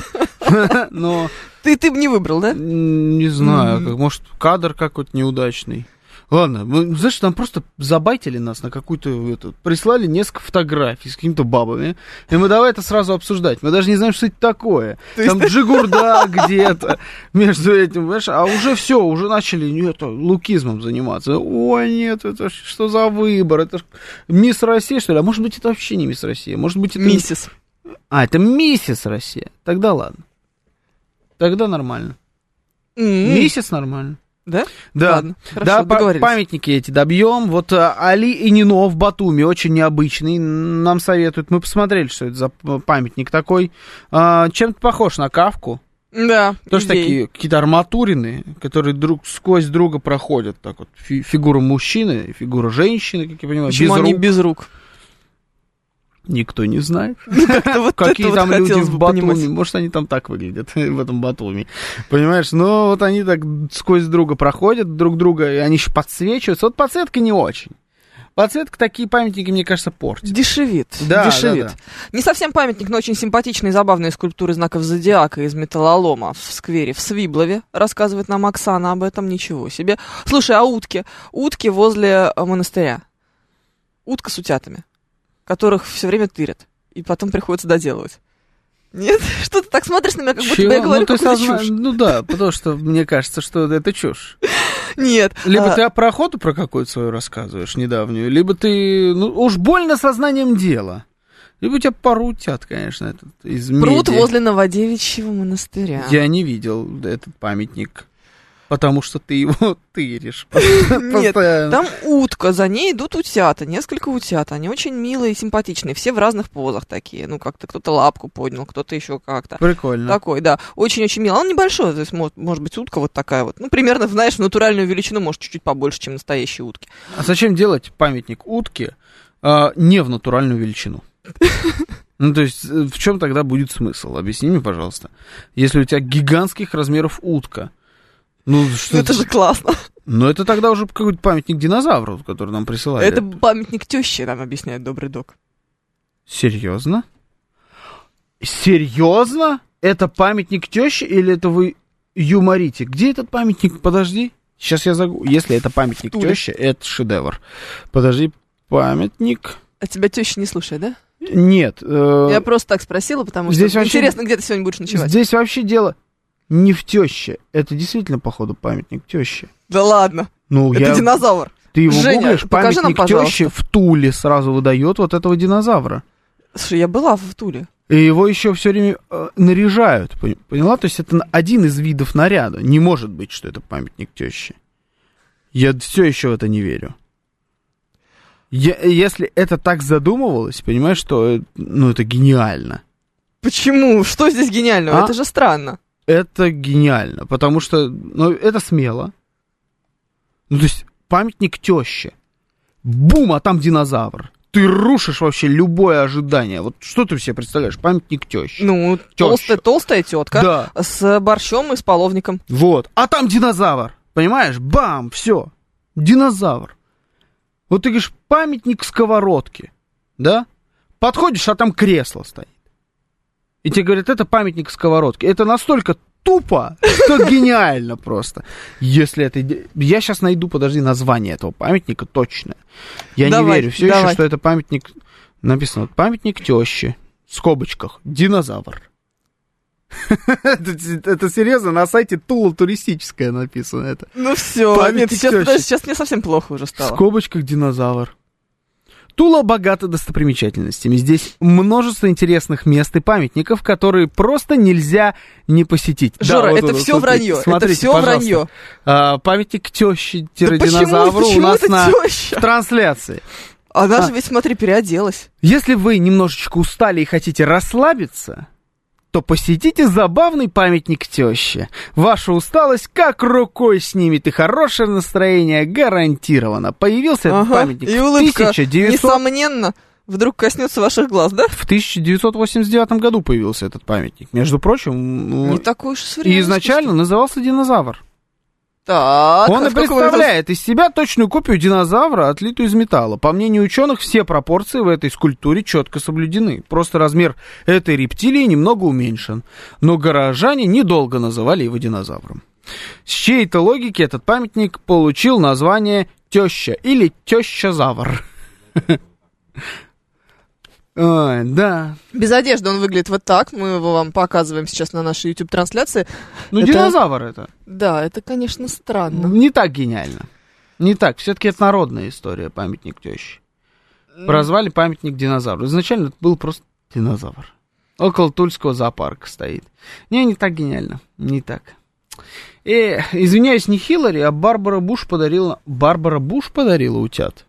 но... Ты, ты бы не выбрал, да? Не знаю, как, может, кадр какой-то неудачный. Ладно, мы, знаешь, там просто забайтили нас на какую-то... Это, прислали несколько фотографий с какими-то бабами, и мы давай это сразу обсуждать. Мы даже не знаем, что это такое. Там Джигурда где-то между этим, понимаешь? А уже все, уже начали это, лукизмом заниматься. Ой, нет, это что за выбор? Это мисс Россия, что ли? А может быть, это вообще не мисс Россия? Может быть, это... Миссис. А, это миссис Россия. Тогда ладно. Тогда нормально. Mm-hmm. Месяц нормально. Да? Да. Ладно, хорошо, да, договорились. Памятники эти добьем. Вот а, Али Ининов в Батуми, очень необычный, нам советуют. Мы посмотрели, что это за памятник такой. А, чем-то похож на Кафку. Да. Тоже идей. Такие какие-то арматурины, которые друг сквозь друга проходят. Так вот, Фи- фигура мужчины, фигура женщины, как я понимаю. Почему без они рук. без рук? Никто не знает, вот какие там вот люди в Батуми. Понимать. Может, они там так выглядят, в этом Батуми. Понимаешь? Но вот они так сквозь друга проходят, друг друга, и они еще подсвечиваются. Вот подсветка не очень. Подсветка такие памятники, мне кажется, портит. Дешевит. Да, дешевит. Да, да. Не совсем памятник, но очень симпатичные и забавные скульптуры знаков зодиака из металлолома в сквере в Свиблове. Рассказывает нам Оксана об этом. Ничего себе. Слушай, а утки? Утки возле монастыря. Утка с утятами, которых все время тырят, и потом приходится доделывать. Нет? Что ты так смотришь на меня, как будто Чего? я говорю ну, какую-то созна... чушь? Ну да, потому что мне кажется, что это чушь. Нет. Либо а... ты про охоту про какую-то свою рассказываешь недавнюю, либо ты, ну, уж больно сознанием дела. Либо тебя порутят, конечно, этот из меди. Пруд возле Новодевичьего монастыря. Я не видел этот памятник. Потому что ты его тыришь. Нет, там утка, за ней идут утята, несколько утят. Они очень милые и симпатичные, все в разных позах такие. Ну, как-то кто-то лапку поднял, кто-то еще как-то. Прикольно. Такой, да, очень-очень милый. Он небольшой, то есть, может, может быть, утка вот такая вот. Ну, примерно, знаешь, в натуральную величину, может, чуть-чуть побольше, чем настоящие утки. А зачем делать памятник утке а, не в натуральную величину? Ну, то есть, в чем тогда будет смысл? Объясни мне, пожалуйста. Если у тебя гигантских размеров утка, ну, что это, это же классно. Ну, это тогда уже какой-то памятник динозавру, который нам присылали. Это памятник тещи, нам объясняет добрый док. Серьезно? Серьезно? Это памятник тещи или это вы юморите? Где этот памятник? Подожди. Сейчас я загуглю. Если это памятник тещи, это шедевр. Подожди, памятник. А тебя теща не слушает, да? Нет. Э... Я просто так спросила, потому здесь что вообще... интересно, где ты сегодня будешь ночевать. Здесь вообще дело не в теще. Это действительно, походу, памятник теще. Да ладно. Ну, это я... динозавр. Ты его Женя, гуглишь, покажи нам, памятник теще в Туле сразу выдает вот этого динозавра. Слушай, я была в Туле. И его еще все время э, наряжают, поняла? То есть это один из видов наряда. Не может быть, что это памятник теще. Я все еще в это не верю. Я, если это так задумывалось, понимаешь, что ну, это гениально. Почему? Что здесь гениального? А? Это же странно. Это гениально, потому что ну, это смело. Ну, то есть памятник теще. Бум, а там динозавр. Ты рушишь вообще любое ожидание. Вот что ты себе представляешь? Памятник теще. Ну, толстая, толстая тетка да. с борщом и с половником. Вот. А там динозавр. Понимаешь? Бам, все. Динозавр. Вот ты говоришь, памятник сковородки. Да? Подходишь, а там кресло стоит. И тебе говорят, это памятник сковородки. Это настолько тупо, что гениально просто. Если это... Я сейчас найду, подожди, название этого памятника точное. Я давай, не верю все давай. еще, что это памятник... Написано, памятник тещи. В скобочках. Динозавр. это, это серьезно, на сайте Тула туристическая написано это. Ну все, нет, сейчас, сейчас мне совсем плохо уже стало. В скобочках динозавр. Тула богата достопримечательностями. Здесь множество интересных мест и памятников, которые просто нельзя не посетить. Жора, да, вот, это вот, все вот, вранье. Смотрите, это все пожалуйста. вранье. А, памятник тещи-динозавру да у нас на теща? в трансляции. Она а. же ведь, смотри, переоделась. Если вы немножечко устали и хотите расслабиться, то посетите забавный памятник теще. Ваша усталость как рукой снимет, и хорошее настроение гарантировано. Появился ага. этот памятник и в улыбка, тысяча девятьсот... несомненно, вдруг коснется ваших глаз, да? В тысяча девятьсот восемьдесят девятом году появился этот памятник. Между прочим... Не такой уж современный. И изначально искусство. Назывался динозавр. Так, Он и представляет из себя точную копию динозавра, отлитую из металла. По мнению ученых, все пропорции в этой скульптуре четко соблюдены. Просто размер этой рептилии немного уменьшен. Но горожане недолго называли его динозавром. С чьей-то логики этот памятник получил название теща или тещазавр. Ой, да. Без одежды он выглядит вот так. Мы его вам показываем сейчас на нашей YouTube-трансляции. Ну, это... динозавр это. Да, это, конечно, странно. Не так гениально. Не так. Все-таки это народная история, памятник тещи. Прозвали памятник динозавру. Изначально это был просто динозавр. Около Тульского зоопарка стоит. Не, не так гениально. Не так. И, извиняюсь, не Хиллари, а Барбара Буш подарила... Барбара Буш подарила утят.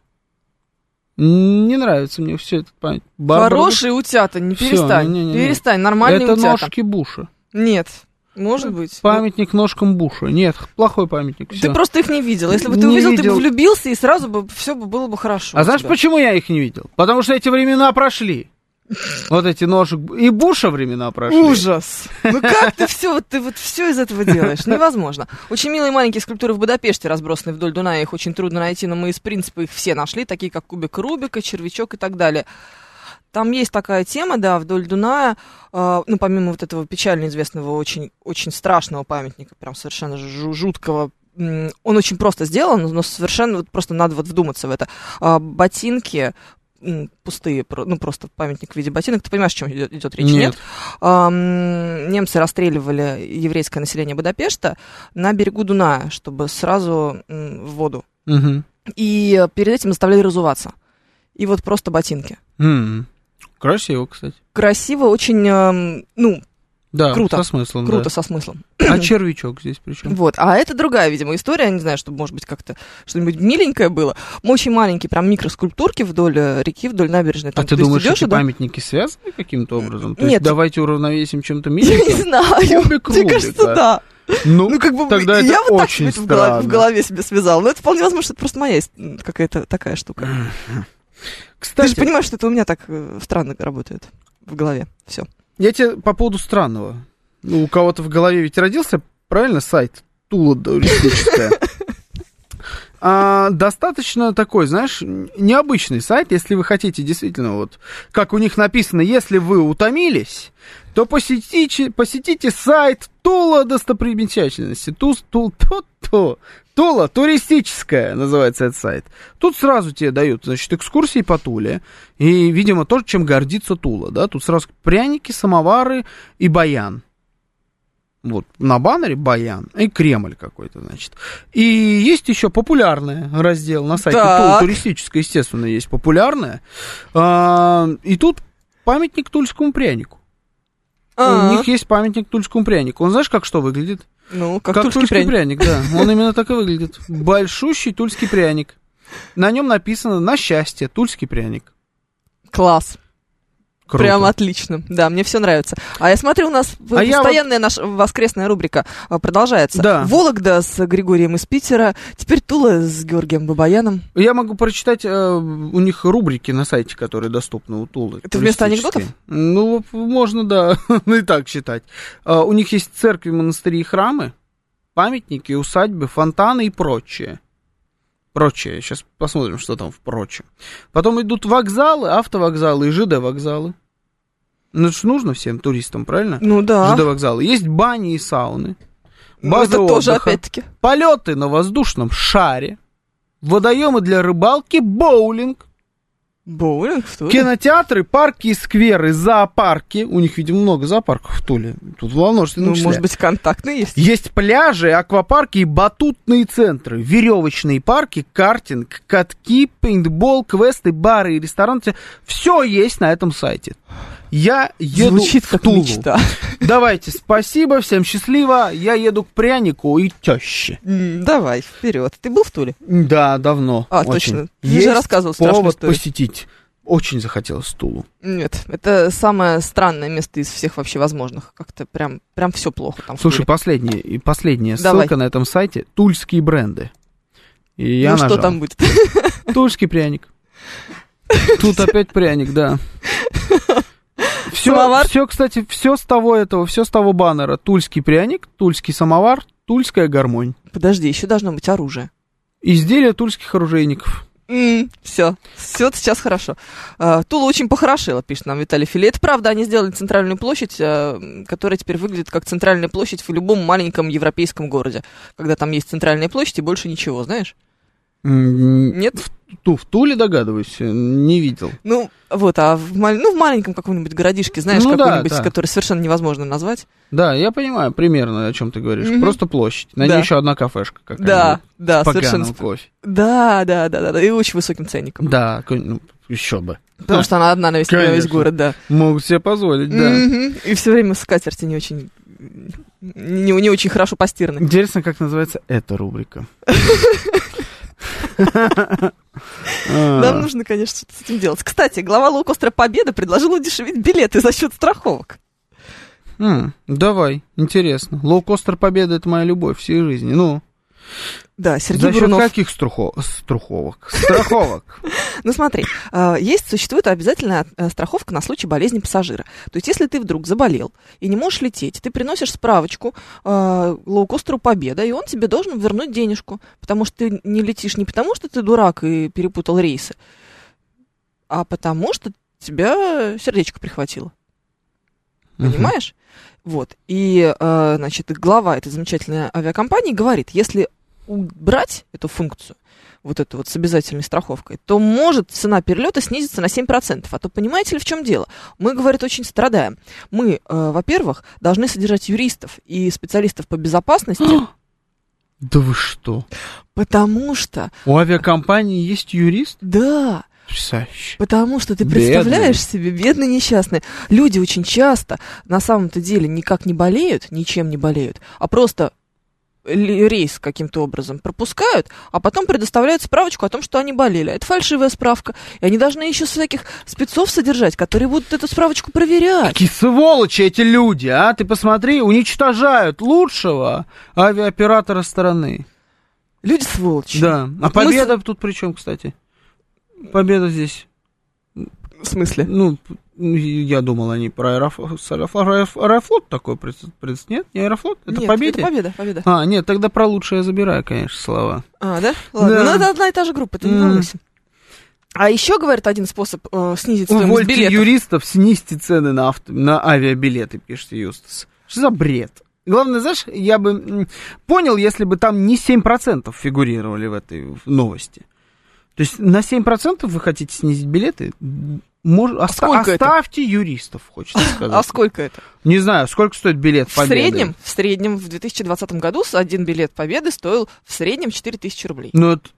Не нравится мне все это память. Барбара Хорошие Буш... утята, не перестань. Не, не, не, перестань, нормальные это утята. Это ножки Буша. Нет, может быть. Памятник ножкам Буша. Нет, плохой памятник. Всё. Ты просто их не видел. Если бы ты не увидел, видел. ты бы влюбился, и сразу бы все бы было бы хорошо. А знаешь, почему я их не видел? Потому что эти времена прошли. Вот эти ножек. И Буша времена прошли. Ужас. Ну как ты все, вот ты вот все из этого делаешь? Невозможно. Очень милые маленькие скульптуры в Будапеште разбросаны вдоль Дуная. Их очень трудно найти, но мы из принципа их все нашли, такие как кубик Рубика, червячок и так далее. Там есть такая тема, да, вдоль Дуная, э, ну, помимо вот этого печально известного, очень, очень страшного памятника, прям совершенно жуткого, м- он очень просто сделан, но совершенно вот просто надо вот вдуматься в это. Э, ботинки пустые, ну, просто памятник в виде ботинок. Ты понимаешь, о чем идет, идет речь? Нет. Нет? А, немцы расстреливали еврейское население Будапешта на берегу Дуная, чтобы сразу м, в воду. Угу. И перед этим заставляли разуваться. И вот просто ботинки. Mm. Красиво, кстати. Красиво, очень, э, ну, да, круто. Со смыслом. Круто, да. со смыслом. А червячок здесь причем? Вот, а это другая, видимо, история. Я не знаю, чтобы, может быть, как-то что-нибудь миленькое было. Очень маленькие, прям микроскульптурки вдоль реки, вдоль набережной. Там, а ты думаешь, эти да? памятники связаны каким-то образом? То Нет. есть давайте уравновесим чем-то Я миленьким? не знаю. Кубик Мне кажется, да. Ну, ну, как бы, тогда я это вот очень так себе в странно. голове, в голове себе связала. Но это вполне возможно, что это просто моя какая-то такая штука. Кстати, ты же понимаешь, что это у меня так э, странно работает в голове. Все. Я тебе по поводу странного. Ну, у кого-то в голове ведь родился, правильно, сайт Тула туристическая. А, достаточно такой, знаешь, необычный сайт, если вы хотите действительно, вот, как у них написано, если вы утомились, то посетите, посетите сайт Тула достопримечательности. Ту, ту, ту, ту. Тула туристическая называется этот сайт. Тут сразу тебе дают, значит, экскурсии по Туле. И, видимо, то, чем гордится Тула, да. Тут сразу пряники, самовары и баян. Вот, на баннере баян и Кремль какой-то, значит. И есть еще популярный раздел на сайте Тула туристическая, естественно, есть популярная. А, и тут памятник тульскому прянику. А-а-а. У них есть памятник тульскому прянику. Он знаешь, как что выглядит? Ну, как, как тульский, тульский пряник. пряник, да. Он именно так и выглядит. Большущий тульский пряник. На нем написано «На счастье, тульский пряник». Класс. Круто. Прям отлично. Да, мне все нравится. А я смотрю, у нас А постоянная вот... наша воскресная рубрика продолжается. Да. Вологда с Григорием из Питера, теперь Тула с Георгием Бабаяном. Я могу прочитать э, у них рубрики на сайте, которые доступны у Тулы. Это вместо анекдотов? Ну, можно, да, и так считать. Uh, у них есть церкви, монастыри и храмы, памятники, усадьбы, фонтаны и прочее. Прочее. Сейчас посмотрим, что там в прочем. Потом идут вокзалы, автовокзалы и ЖД-вокзалы. Ну, это же нужно всем туристам, правильно? Ну да. ЖД-вокзалы. Есть бани и сауны. Ну, это тоже опять-таки. Полеты на воздушном шаре. Водоемы для рыбалки, боулинг. Боулинг в Туле? Кинотеатры, парки и скверы, зоопарки. У них, видимо, много зоопарков в Туле. Тут во множественном Ну, числе. может быть, контактные есть? Есть пляжи, аквапарки и батутные центры. Веревочные парки, картинг, катки, пейнтбол, квесты, бары и рестораны. Все есть на этом сайте. Я еду Звучит в как Тулу. мечта. Давайте, спасибо, всем счастливо. Я еду к прянику и теще. Давай, вперед. Ты был в Туле? Да, давно. А, очень. точно. Ты Есть же рассказывал страшную повод историю. посетить. Очень захотелось Тулу. Нет, это самое странное место из всех вообще возможных. Как-то прям, прям все плохо там. Слушай, последняя, и последняя Давай. ссылка на этом сайте. Тульские бренды. И я ну нажал. что там будет? Тульский пряник. Тут опять пряник, да. Все, Самовар? все, кстати, все с того этого, все с того баннера. Тульский пряник, тульский самовар, тульская гармонь. Подожди, еще должно быть оружие. Изделия тульских оружейников. Mm, все, все сейчас хорошо. Uh, Тула очень похорошела, пишет нам Виталий Филе. Это правда, они сделали центральную площадь, uh, которая теперь выглядит как центральная площадь в любом маленьком европейском городе. Когда там есть центральная площадь и больше ничего, знаешь? Mm, Нет? В, ту, в Туле, догадываюсь, не видел. Ну, вот, а в, ну, в маленьком каком-нибудь городишке, знаешь, ну, какой-нибудь, да, да. который совершенно невозможно назвать. Да, я понимаю примерно, о чем ты говоришь. Mm-hmm. Просто площадь. На да. ней еще одна кафешка какая-нибудь. Да, да, с совершенно. поганым кофе. Да, да, да, да, да, и очень высоким ценником. Да, ну, еще бы. Потому да. что она одна на весь, на весь город, да. Могут себе позволить, да. Mm-hmm. И все время скатерти не очень, не, не очень хорошо постираны. Интересно, как называется эта рубрика. Нам нужно, конечно, что-то с этим делать. Кстати, глава лоукостера «Победа» предложил удешевить билеты за счет страховок. Mm, давай, интересно. Лоукостер «Победа» — это моя любовь всей жизни. Ну, да, Сергей за счет Бурунов. каких струхо... страховок? Страховок. Ну смотри, есть, существует обязательная страховка на случай болезни пассажира. То есть, если ты вдруг заболел и не можешь лететь, ты приносишь справочку лоукостеру «Победа», и он тебе должен вернуть денежку, потому что ты не летишь не потому, что ты дурак и перепутал рейсы, а потому что тебя сердечко прихватило. Понимаешь? Uh-huh. Вот. И, значит, глава этой замечательной авиакомпании говорит, если убрать эту функцию, вот эту вот с обязательной страховкой, то может цена перелета снизиться на семь процентов. А то понимаете ли, в чем дело? Мы, говорит, очень страдаем. Мы, э, во-первых, должны содержать юристов и специалистов по безопасности. Да вы что? Потому что... У авиакомпании есть юрист? Да. Потрясающе. Потому что ты представляешь бедный. себе, бедные несчастные. Люди очень часто на самом-то деле никак не болеют, ничем не болеют, а просто... рейс каким-то образом пропускают, а потом предоставляют справочку о том, что они болели. Это фальшивая справка. И они должны еще всяких спецов содержать, которые будут эту справочку проверять. Какие сволочи эти люди, а? Ты посмотри, уничтожают лучшего авиаоператора страны. Люди сволочи. Да. А Победа мы... тут при чем, кстати? Победа здесь. В смысле? Ну, я думал, они про Аэрофлот, Аэрофлот такой, нет? Не Аэрофлот? Это нет, Победа? это Победа, Победа. А, нет, тогда про лучшее я забираю, конечно, слова. А, да? Ладно, да. Ну это одна и та же группа, ты не волнуйся. А еще, говорит, один способ э, снизить стоимость Увольте билетов. юристов, снизьте цены на, авто, на авиабилеты, пишет Юстас. Что за бред? Главное, знаешь, я бы понял, если бы там не семь процентов фигурировали в этой новости. То есть на семь процентов вы хотите снизить билеты? Мож... А Оста... Оставьте это? юристов, хочется сказать. А сколько это? Не знаю, сколько стоит билет в Победы? Среднем, в среднем в две тысячи двадцатом году один билет Победы стоил в среднем четыре тысячи рублей. Ну, это...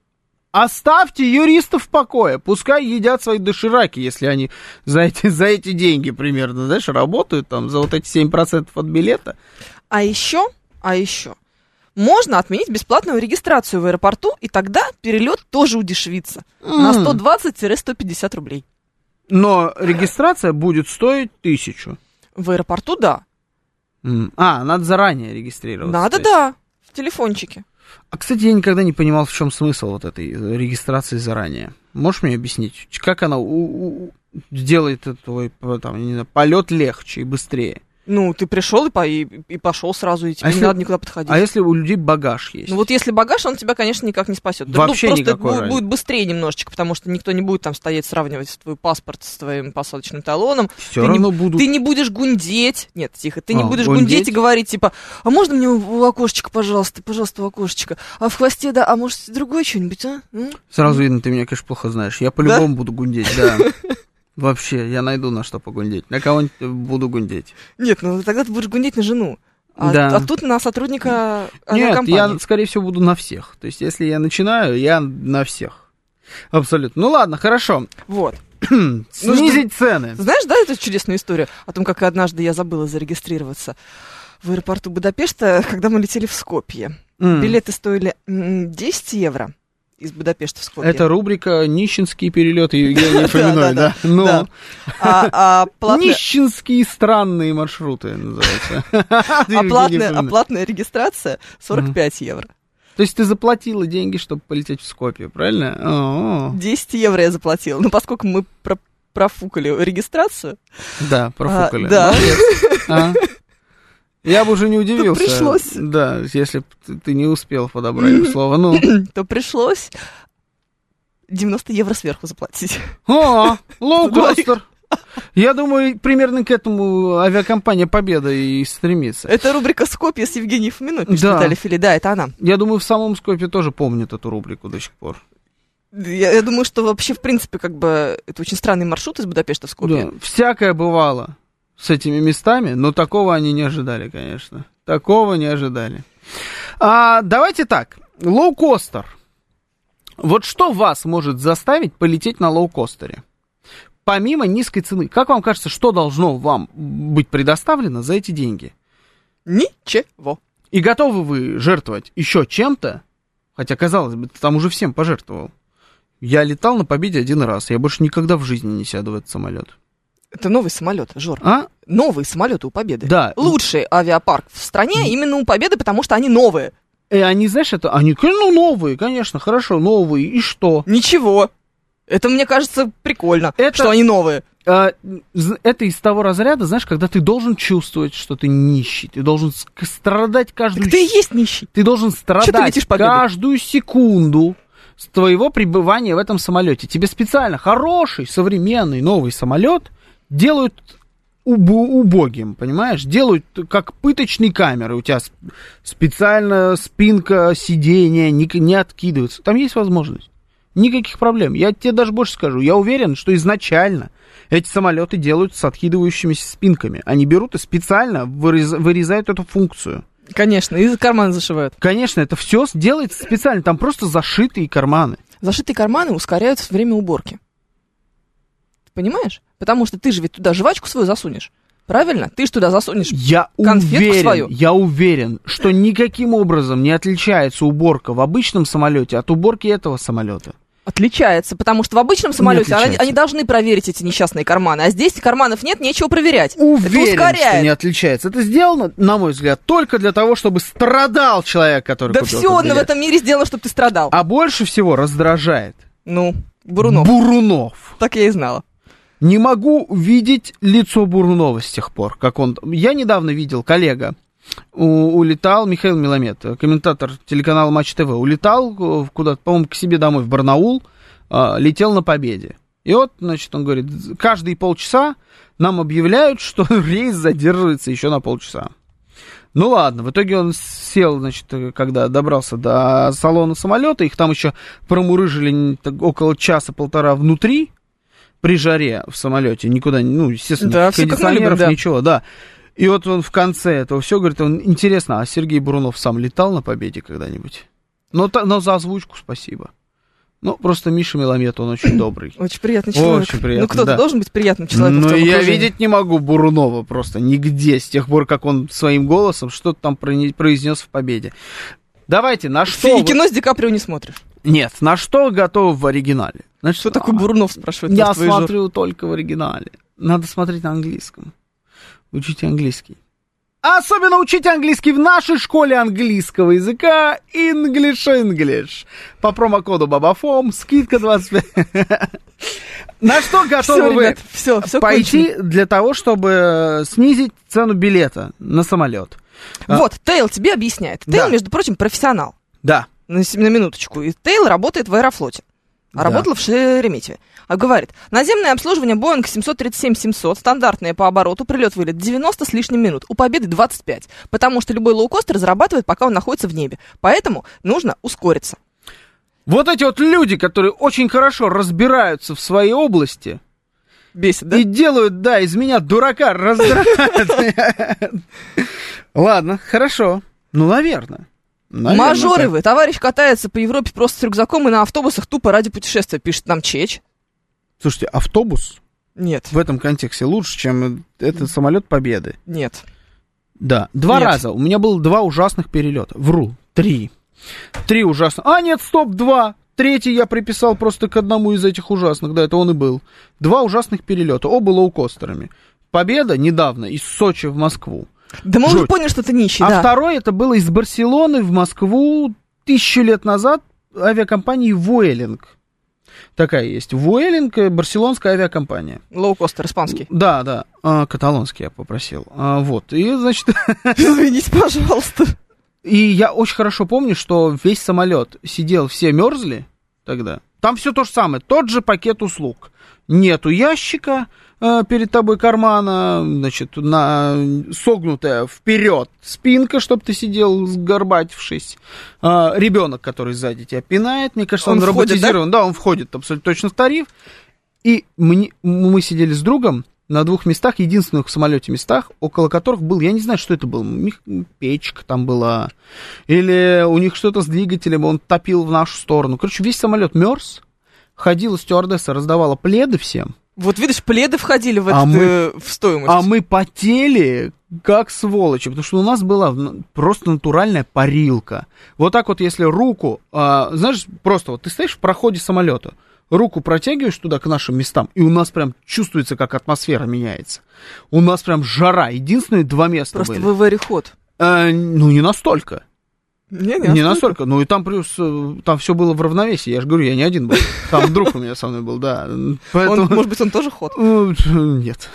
Оставьте юристов в покое. Пускай едят свои дошираки, если они за эти, за эти деньги примерно, знаешь, работают там за вот эти семь процентов от билета. А еще, а еще, можно отменить бесплатную регистрацию в аэропорту, и тогда перелет тоже удешевится mm. на сто двадцать - сто пятьдесят рублей. Но регистрация будет стоить тысячу. В аэропорту, да. Mm. А, надо заранее регистрироваться. Надо, да, в телефончике. А, кстати, я никогда не понимал, в чем смысл вот этой регистрации заранее. Можешь мне объяснить, как она у- у- сделает твой там, не знаю, полет легче и быстрее? Ну, ты пришел и, по, и, и пошел сразу, и тебе а не если, надо никуда подходить. А если у людей багаж есть? Ну, вот если багаж, он тебя, конечно, никак не спасет. Вообще ну, никакой просто разницы. будет быстрее немножечко, потому что никто не будет там стоять, сравнивать твой паспорт с твоим посадочным талоном. Все ты равно не, будут... Ты не будешь гундеть. Нет, тихо, ты а, не будешь гундеть? гундеть и говорить, типа, а можно мне в окошечко, пожалуйста, пожалуйста, в окошечко? А в хвосте, да, а может, другое что-нибудь, а? М? Сразу видно, ты меня, конечно, плохо знаешь. Я по-любому да? буду гундеть, да. Вообще, я найду на что погундеть. На кого-нибудь буду гундеть. Нет, ну тогда ты будешь гундеть на жену. А, да. а тут на сотрудника авиакомпании. Нет, я, скорее всего, буду на всех. То есть, если я начинаю, я на всех. Абсолютно. Ну ладно, хорошо. Вот. Снизить цены. Знаешь, да, эту чудесную историю о том, как однажды я забыла зарегистрироваться в аэропорту Будапешта, когда мы летели в Скопье. Mm. Билеты стоили десять евро. Из Будапешта в Скопье. Это рубрика «Нищенские перелеты» Евгения Фоминой, да? Ну, нищенские странные маршруты называются. А платная регистрация сорок пять евро. То есть ты заплатила деньги, чтобы полететь в Скопье, правильно? десять евро я заплатила. Но поскольку мы профукали регистрацию... Да, профукали. Да. Я бы уже не удивился. То пришлось. Да, если бы ты не успел подобрать слово. Ну. То пришлось девяносто евро сверху заплатить. О, лоукостер. Я думаю, примерно к этому авиакомпания «Победа» и стремится. Это рубрика «Скопье» с Евгенией Фоминой, пишет да. Виталий Фили. Да, это она. Я думаю, в самом Скопье тоже помнят эту рубрику до сих пор. Я, я думаю, что вообще, в принципе, как бы это очень странный маршрут из Будапешта в Скопье. Да, всякое бывало с этими местами, но такого они не ожидали, конечно. Такого не ожидали. А, давайте так. Лоукостер. Вот что вас может заставить полететь на лоукостере? Помимо низкой цены. Как вам кажется, что должно вам быть предоставлено за эти деньги? Ничего. И готовы вы жертвовать еще чем-то? Хотя, казалось бы, ты там уже всем пожертвовал. Я летал на «Победе» один раз. Я больше никогда в жизни не сяду в этот самолет. Это новый самолет, Жор. А? Новые самолеты у «Победы». Да. Лучший авиапарк в стране именно у «Победы», потому что они новые. И они, знаешь, это... Они, ну, новые, конечно, хорошо, новые. И что? Ничего. Это, мне кажется, прикольно, это, что они новые. А, это из того разряда, знаешь, когда ты должен чувствовать, что ты нищий. Ты должен страдать каждую... Так ты и есть нищий. Ты должен страдать каждую секунду с твоего пребывания в этом самолете. Тебе специально хороший, современный, новый самолет делают убогим, понимаешь? Делают как пыточные камеры. У тебя специально спинка сиденья не, не откидывается. Там есть возможность. Никаких проблем. Я тебе даже больше скажу. Я уверен, что изначально эти самолеты делают с откидывающимися спинками. Они берут и специально вырез, вырезают эту функцию. Конечно, и карманы зашивают. Конечно, это все делается специально. Там просто зашитые карманы. Зашитые карманы ускоряют время уборки. Понимаешь? Потому что ты же ведь туда жвачку свою засунешь. Правильно? Ты же туда засунешь я конфетку уверен, свою. Я уверен, что никаким образом не отличается уборка в обычном самолете от уборки этого самолета. Отличается, потому что в обычном самолете они, они должны проверить эти несчастные карманы, а здесь карманов нет, нечего проверять. Уверен, это что не отличается. Это сделано, на мой взгляд, только для того, чтобы страдал человек, который да купил все этот билет. в этом мире сделано, чтобы ты страдал. А больше всего раздражает... Ну, Бурунов. Бурунов. Так я и знала. Не могу видеть лицо Бурунова с тех пор, как он... Я недавно видел, коллега, у, улетал, Михаил Меламед, комментатор телеканала Матч ТВ, улетал куда-то, по-моему, к себе домой в Барнаул, э, летел на «Победе». И вот, значит, он говорит, каждые полчаса нам объявляют, что рейс задерживается еще на полчаса. Ну ладно, в итоге он сел, значит, когда добрался до салона самолета, их там еще промурыжили около часа-полтора внутри, при жаре в самолете, никуда, ну, естественно, да, кондиционеров, да. ничего, да. И вот он в конце этого все говорит, он, интересно, а Сергей Бурунов сам летал на «Победе» когда-нибудь? Но, но за озвучку спасибо. Ну, просто Миша Меламед, он очень добрый. Очень приятный человек. Очень приятный, Ну, кто-то да. должен быть приятным человеком. Ну, я видеть не могу Бурунова просто нигде, с тех пор, как он своим голосом что-то там произнес в «Победе». Давайте, на что... И вы... кино с Ди Каприо не смотришь. Нет, на что готовы в оригинале? Значит, Что такое Бурунов, спрашивает? Я наш твоежор. смотрю только в оригинале. Надо смотреть на английском. Учите английский. Особенно учите английский в нашей школе английского языка English English. По промокоду Бабафом скидка двадцать пять. На что готовы вы все, все пойти для того, чтобы снизить цену билета на самолет? Вот, Тейл тебе объясняет. Тейл, Да. между прочим, профессионал. Да. На, с- на минуточку. И Тейл работает в Аэрофлоте. А Да. работала в Шереметьеве. А говорит, наземное обслуживание Boeing семьсот тридцать семь семьсот, стандартное по обороту, прилет-вылет девяносто с лишним минут, у Победы двадцать пять, потому что любой лоукостер зарабатывает, пока он находится в небе. Поэтому нужно ускориться. Вот эти вот люди, которые очень хорошо разбираются в своей области Бесит, да? и делают, да, из меня дурака, раздражают. Ладно, хорошо. Ну, наверное. Наверное, Мажоры так. вы. Товарищ катается по Европе просто с рюкзаком и на автобусах тупо ради путешествия, пишет нам Чеч. Слушайте, автобус Нет, в этом контексте лучше, чем этот самолет Победы. нет. Да, два Нет. раза. У меня было два ужасных перелета. Вру, три. Три ужасных. А, нет, стоп, два. Третий я приписал просто к одному из этих ужасных. Да, это он и был. Два ужасных перелета, оба лоукостерами. Победа недавно из Сочи в Москву. Да мы уже Жуть. поняли, что ты нищий, А да. второй это было из Барселоны в Москву тысячу лет назад авиакомпании Vueling. Такая есть. Vueling, барселонская авиакомпания. Лоукостер испанский. Да, да. А, каталонский я попросил. А, вот. И, значит... Извините, пожалуйста. И я очень хорошо помню, что весь самолет сидел, все мерзли тогда. Там все то же самое, тот же пакет услуг. Нету ящика э, перед тобой кармана, значит, на, согнутая вперед спинка, чтобы ты сидел сгорбатившись. Э, ребенок, который сзади тебя пинает, мне кажется, он, Он входит, роботизирован. Да? да, он входит абсолютно точно в тариф. И мне, мы сидели с другом на двух местах, единственных в самолете местах, около которых был, я не знаю, что это был, мех- печка там была, или у них что-то с двигателем, он топил в нашу сторону. Короче, весь самолет мерз, ходила стюардесса, раздавала пледы всем, Вот видишь, пледы входили в, А этот, мы- э, в стоимость. а мы потели как сволочи, потому что у нас была н- просто натуральная парилка. Вот так вот, если руку, а, знаешь, просто вот ты стоишь в проходе самолета, руку протягиваешь туда, к нашим местам, и у нас прям чувствуется, как атмосфера меняется. У нас прям жара. Единственные два места Просто были. вы в аэроход. Э, ну, не настолько. Не, Не настолько. Ну, и там плюс, э, там все было в равновесии. Я же говорю, я не один был. Там друг у меня со мной был, да. Поэтому... Он, может быть, он тоже ход? Ну, нет.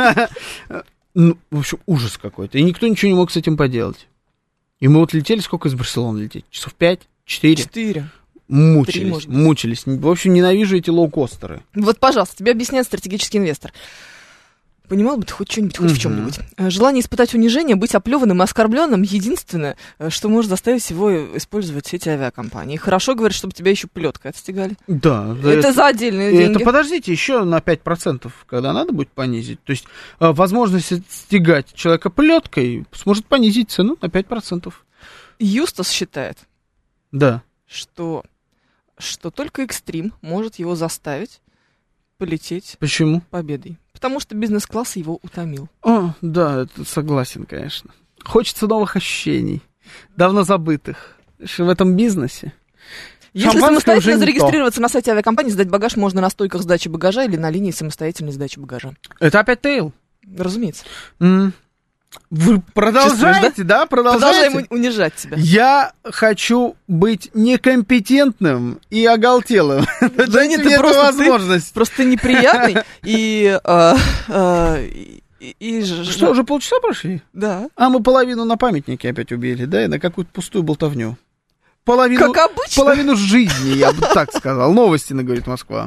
Ну, в общем, ужас какой-то. И никто ничего не мог с этим поделать. И мы вот летели, сколько из Барселоны лететь? Часов пять? Четыре? Четыре. Мучились, Три, может быть. мучились. В общем, ненавижу эти лоукостеры. Вот, пожалуйста, тебе объясняет стратегический инвестор. Понимал бы ты хоть что-нибудь, хоть в Мгм. чем-нибудь. Э, Желание испытать унижение, быть оплеванным и оскорбленным — единственное, э, что может заставить его использовать эти авиакомпании. И хорошо, говорят, чтобы тебя еще плеткой отстегали. Да. Это за отдельные Это деньги. подождите, еще на пять процентов, когда надо будет понизить. То есть э, возможность отстегать человека плеткой сможет понизить цену на пять процентов. Юстас считает, Да. что, что только экстрим может его заставить полететь Почему? победой. Потому что бизнес-класс его утомил. О, да, это согласен, конечно. Хочется новых ощущений, давно забытых. В этом бизнесе. Если Шампанское самостоятельно уже не зарегистрироваться на сайте авиакомпании, сдать багаж можно на стойках сдачи багажа или на линии самостоятельной сдачи багажа. Это опять Тейл. Разумеется. М. Вы продолжаете, да? Продолжаете? Продолжаем у- унижать тебя. Я хочу быть некомпетентным и оголтелым. Да нет, ты Дайте мне эту просто ты- возможность. Просто неприятный и... э, э, и- и ж- Что, уже полчаса прошли? Да. А мы половину на памятнике опять убили, да, и на какую-то пустую болтовню. Половину, Как обычно. половину жизни, я бы так сказал. Новости на «Говорит Москва».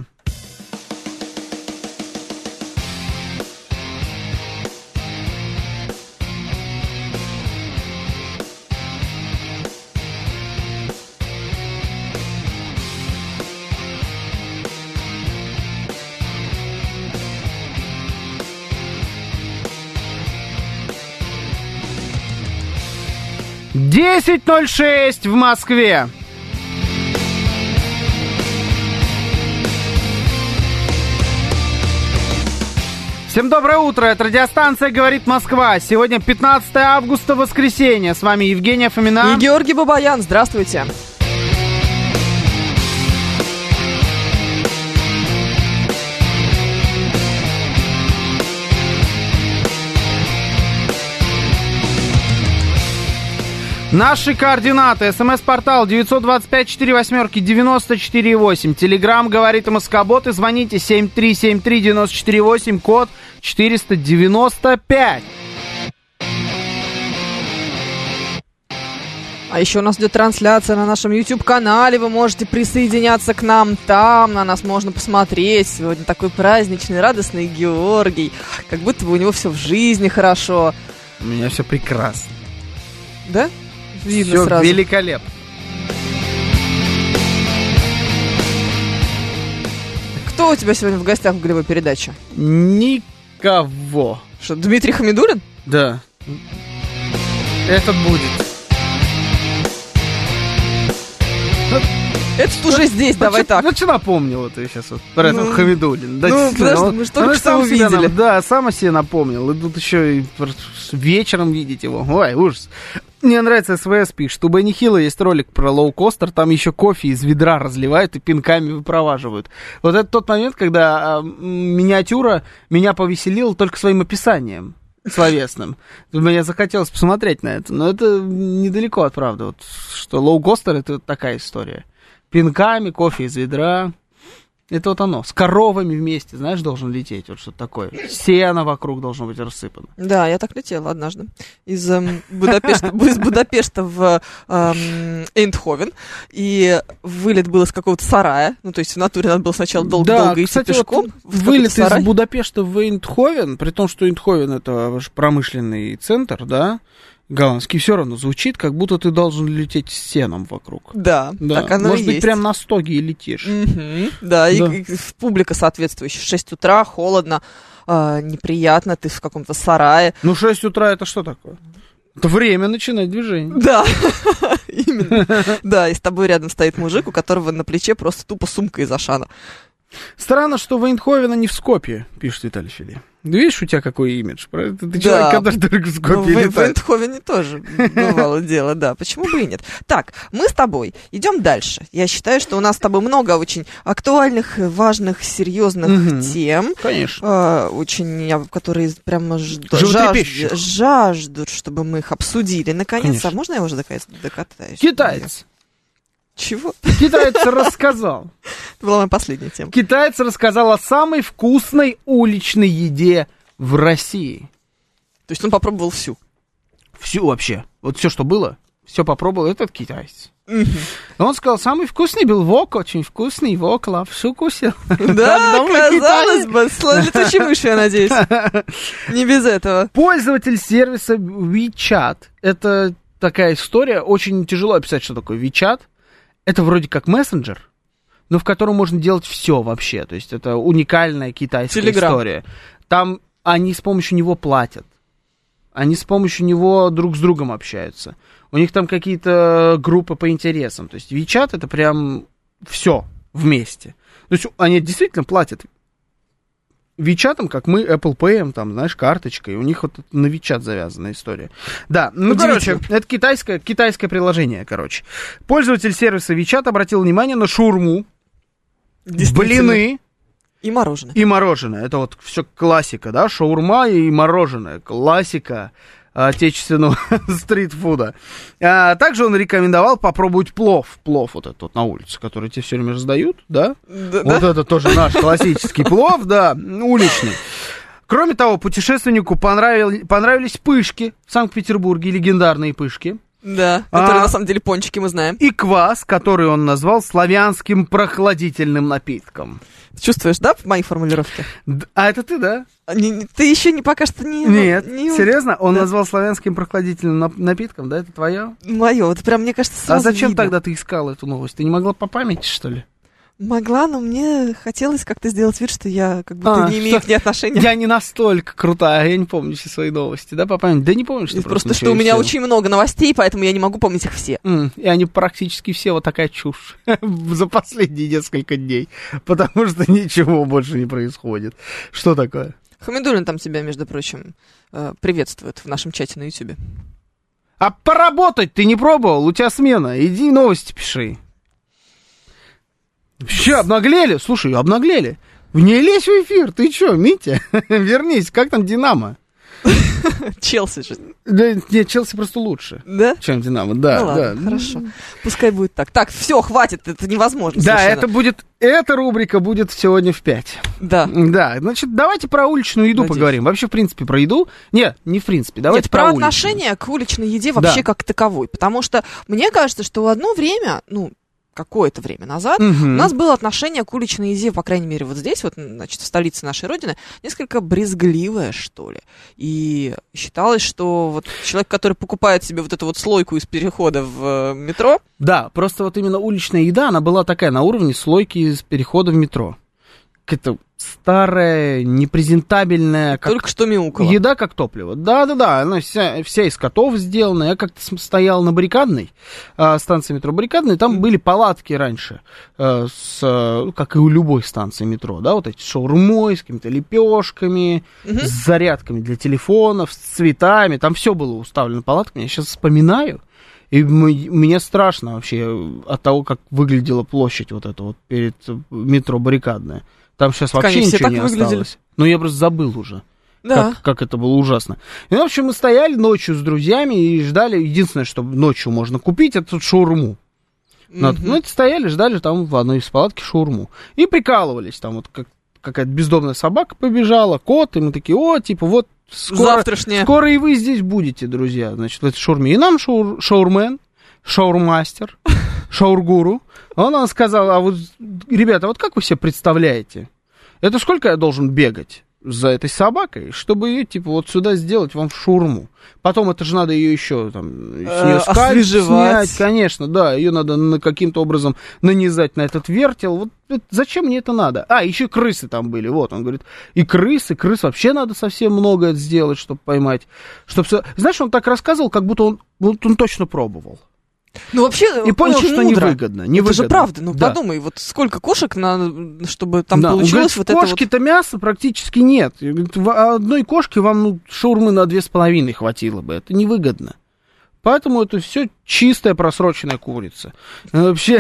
десять ноль шесть в Москве. Всем доброе утро, это радиостанция «Говорит Москва». Сегодня пятнадцатое августа, воскресенье. С вами Евгения Фомина и Георгий Бабаян. Здравствуйте. Наши координаты. СМС-портал девять два пять четыре восемь девяносто четыре восемь. Телеграм «Говорит Москобот» и звоните семь три семь три девять четыре восемь, код четыреста девяносто пять. А еще у нас идет трансляция на нашем YouTube-канале. Вы можете присоединяться к нам там. На нас можно посмотреть. Сегодня такой праздничный, радостный Георгий. Как будто бы у него все в жизни хорошо. У меня все прекрасно. Да? Видно все сразу. Великолепно. Кто у тебя сегодня в гостях в голевой передаче? Никого. Что, Дмитрий Хамидуллин? Да. Этот будет. Этот уже здесь, Ну, давай чё, так. Ну, что напомнил ты сейчас вот про Ну, этого Хамидуллина? Да, ну, действительно, подожди, он- мы ж только он что сам себя увидели. нам- да, сам о себе напомнил. И тут еще и просто вечером видеть его. Ой, ужас. Мне нравится, СВС пишет. У Бенни Хилла есть ролик про лоукостер, там еще кофе из ведра разливают и пинками выпроваживают. Вот это тот момент, когда а, м, миниатюра меня повеселила только своим описанием словесным. Мне захотелось посмотреть на это, но это недалеко от правды. Вот, что лоукостер — это такая история. Пинками, кофе из ведра. Это вот оно. С коровами вместе, знаешь, должен лететь. Вот что-то такое. Сено вокруг должно быть рассыпано. Да, я так летела однажды из эм, Будапешта, из Будапешта в эм, Эйндховен, и вылет был из какого-то сарая, ну, то есть в натуре надо было сначала долго-долго Да, идти кстати, пешком. вот в вылет какой-то сарай. из Будапешта в Эйндховен, при том, что Эйндховен — это промышленный центр, да, голландский, все равно звучит, как будто ты должен лететь с сеном вокруг. Да, Да. так оно Может и быть, есть. прям на стоге и летишь. Мгм, да, и, Да. и публика соответствующая. шесть утра, холодно, э, неприятно, ты в каком-то сарае. Ну, шесть утра — это что такое? Это время начинать движение. Да, именно. Да, и с тобой рядом стоит мужик, у которого на плече просто тупо сумка из Ашана. Странно, что Эйндховен, а не в Скопье, пишет Виталий Фили. Да видишь, у тебя какой имидж? Ты, ты Да. человек, который только в Ну, Скопье в, в летает. Эйндховене тоже бывало дело, да. Почему бы и нет? Так, мы с тобой идем дальше. Я считаю, что у нас с тобой много очень актуальных, важных, серьезных Мгм. тем. Конечно. э, очень, а, которые прямо жд- Животрепещущих. жажд- жаждут, чтобы мы их обсудили. Наконец-то, Конечно. а можно я уже докатаюсь? докатаюсь? Китаец. Чего? Китаец рассказал. Это была моя последняя тема. Китаец рассказал о самой вкусной уличной еде в России. То есть он попробовал всю. Всю вообще. Вот все, что было, все попробовал этот китаец. Он сказал, самый вкусный был вок, очень вкусный вок, лапшу кусил. Да, давно казалось Китай. бы, с летучей мышью, я надеюсь. Не без этого. Пользователь сервиса WeChat. Это такая история, очень тяжело описать, что такое WeChat. Это вроде как мессенджер, но в котором можно делать все вообще. То есть это уникальная китайская Телеграм. история. Там они с помощью него платят. Они с помощью него друг с другом общаются. У них там какие-то группы по интересам. То есть WeChat — это прям все вместе. То есть они действительно платят WeChat, как мы Apple Pay, там, знаешь, карточкой. У них вот на WeChat завязана история. Да, ну, короче, это китайское, китайское приложение, короче. Пользователь сервиса WeChat обратил внимание на шаурму, Действительно. блины И мороженое. и мороженое. Это вот все классика, да, шаурма и мороженое. Классика отечественного стритфуда. А также он рекомендовал попробовать плов. Плов вот этот вот на улице, который тебе все время раздают, да? Да, Вот да? это тоже наш классический плов, да, уличный. Кроме того, путешественнику понравились, понравились пышки в Санкт-Петербурге, легендарные пышки. Да, которые А. на самом деле пончики, мы знаем. И квас, который он назвал славянским прохладительным напитком. Чувствуешь, да, мои формулировки? Д- А это ты, да? А, не- не- ты еще не пока что не... Нет, не- серьезно? Он Да. назвал славянским прохладительным нап- напитком, да? Это твое? Мое, вот прям, мне кажется, А сразу зачем видно. тогда ты искал эту новость? Ты не могла по памяти, что ли? Могла, но мне хотелось как-то сделать вид, что я как будто А, не имею что- к ней отношения. Я не настолько крутая, я не помню все свои новости, да, по памяти? Да не помню, что И Просто, ничего что у и меня всё. очень много новостей, поэтому я не могу помнить их все. М, И они практически все вот такая чушь за последние несколько дней, потому что ничего больше не происходит. Что такое? Хамидуллин там тебя, между прочим, э, приветствует в нашем чате на Ютубе. А поработать ты не пробовал? У тебя смена. Иди новости пиши. Вообще обнаглели? Слушай, обнаглели. Не лезь в эфир. Ты чё, Митя? Вернись. Как там «Динамо»? Челси же. Да, нет, Челси просто лучше, да? чем «Динамо». Да, ну ладно, да. Хорошо. Пускай будет так. Так, все, хватит, это невозможно. Да, совершенно. это будет, эта рубрика будет сегодня в пять. Да. Да, значит, давайте про уличную еду Надеюсь. поговорим. Вообще, в принципе, про еду. Нет, не в принципе, давайте Нет, про, про уличную. отношение к уличной еде вообще Да. как таковой. Потому что мне кажется, что в одно время, ну, какое-то время назад, Мгм. у нас было отношение к уличной еде, по крайней мере, вот здесь, вот, значит, в столице нашей Родины, несколько брезгливое, что ли. И считалось, что вот человек, который покупает себе вот эту вот слойку из перехода в э, метро... Да, просто вот именно уличная еда, она была такая на уровне слойки из перехода в метро. Какая-то старая, непрезентабельная, как Только что мяукала. еда как топливо. Да-да-да, она вся, вся из котов сделана. Я как-то с- стоял на Баррикадной, э, станции метро Баррикадной, там были палатки раньше, э, с, э, ну, как и у любой станции метро, да, вот эти с шаурмой, с какими-то лепешками, Мгм. с зарядками для телефонов, с цветами, там все было уставлено палатками. Я сейчас вспоминаю, и м- мне страшно вообще от того, как выглядела площадь вот эта вот перед э, метро Баррикадная. Там сейчас Так вообще они все ничего так не выглядели. осталось. Но я просто забыл уже, Да. как, как это было ужасно. И, в общем, мы стояли ночью с друзьями и ждали. Единственное, что ночью можно купить, это тут шаурму. Надо- Мгм. Ну, это стояли, ждали там в одной из палатки шаурму. И прикалывались. Там вот как, какая-то бездомная собака побежала, кот, и мы такие, о, типа, вот скоро, Завтрашнее. скоро и вы здесь будете, друзья, значит, в этой шаурме. И нам шаур, шаурмен, шаурмастер, шаургуру, он нам сказал, а вот, ребята, вот как вы себе представляете, это сколько я должен бегать за этой собакой, чтобы ее, типа, вот сюда сделать вам в шаурму? Потом это же надо ее еще, там, с Э, нее скальп освежевать. снять, конечно, да, ее надо на, каким-то образом нанизать на этот вертел. Вот это- зачем мне это надо? А, еще крысы там были, вот, он говорит, и крысы, крыс вообще надо совсем много сделать, чтобы поймать. Чтоб... всё- Знаешь, он так рассказывал, как будто он, вот он точно пробовал. Ну, вообще, И понял, очень что мудро. невыгодно. Это невыгодно. же правда, ну Да. подумай, вот сколько кошек надо, чтобы там Да, он получилось говорит, вот это вот... кошки-то мяса практически нет. И говорит, в одной кошки вам ну, шаурмы на две с половиной хватило бы. Это невыгодно. Поэтому это все чистая просроченная курица. Ну, вообще,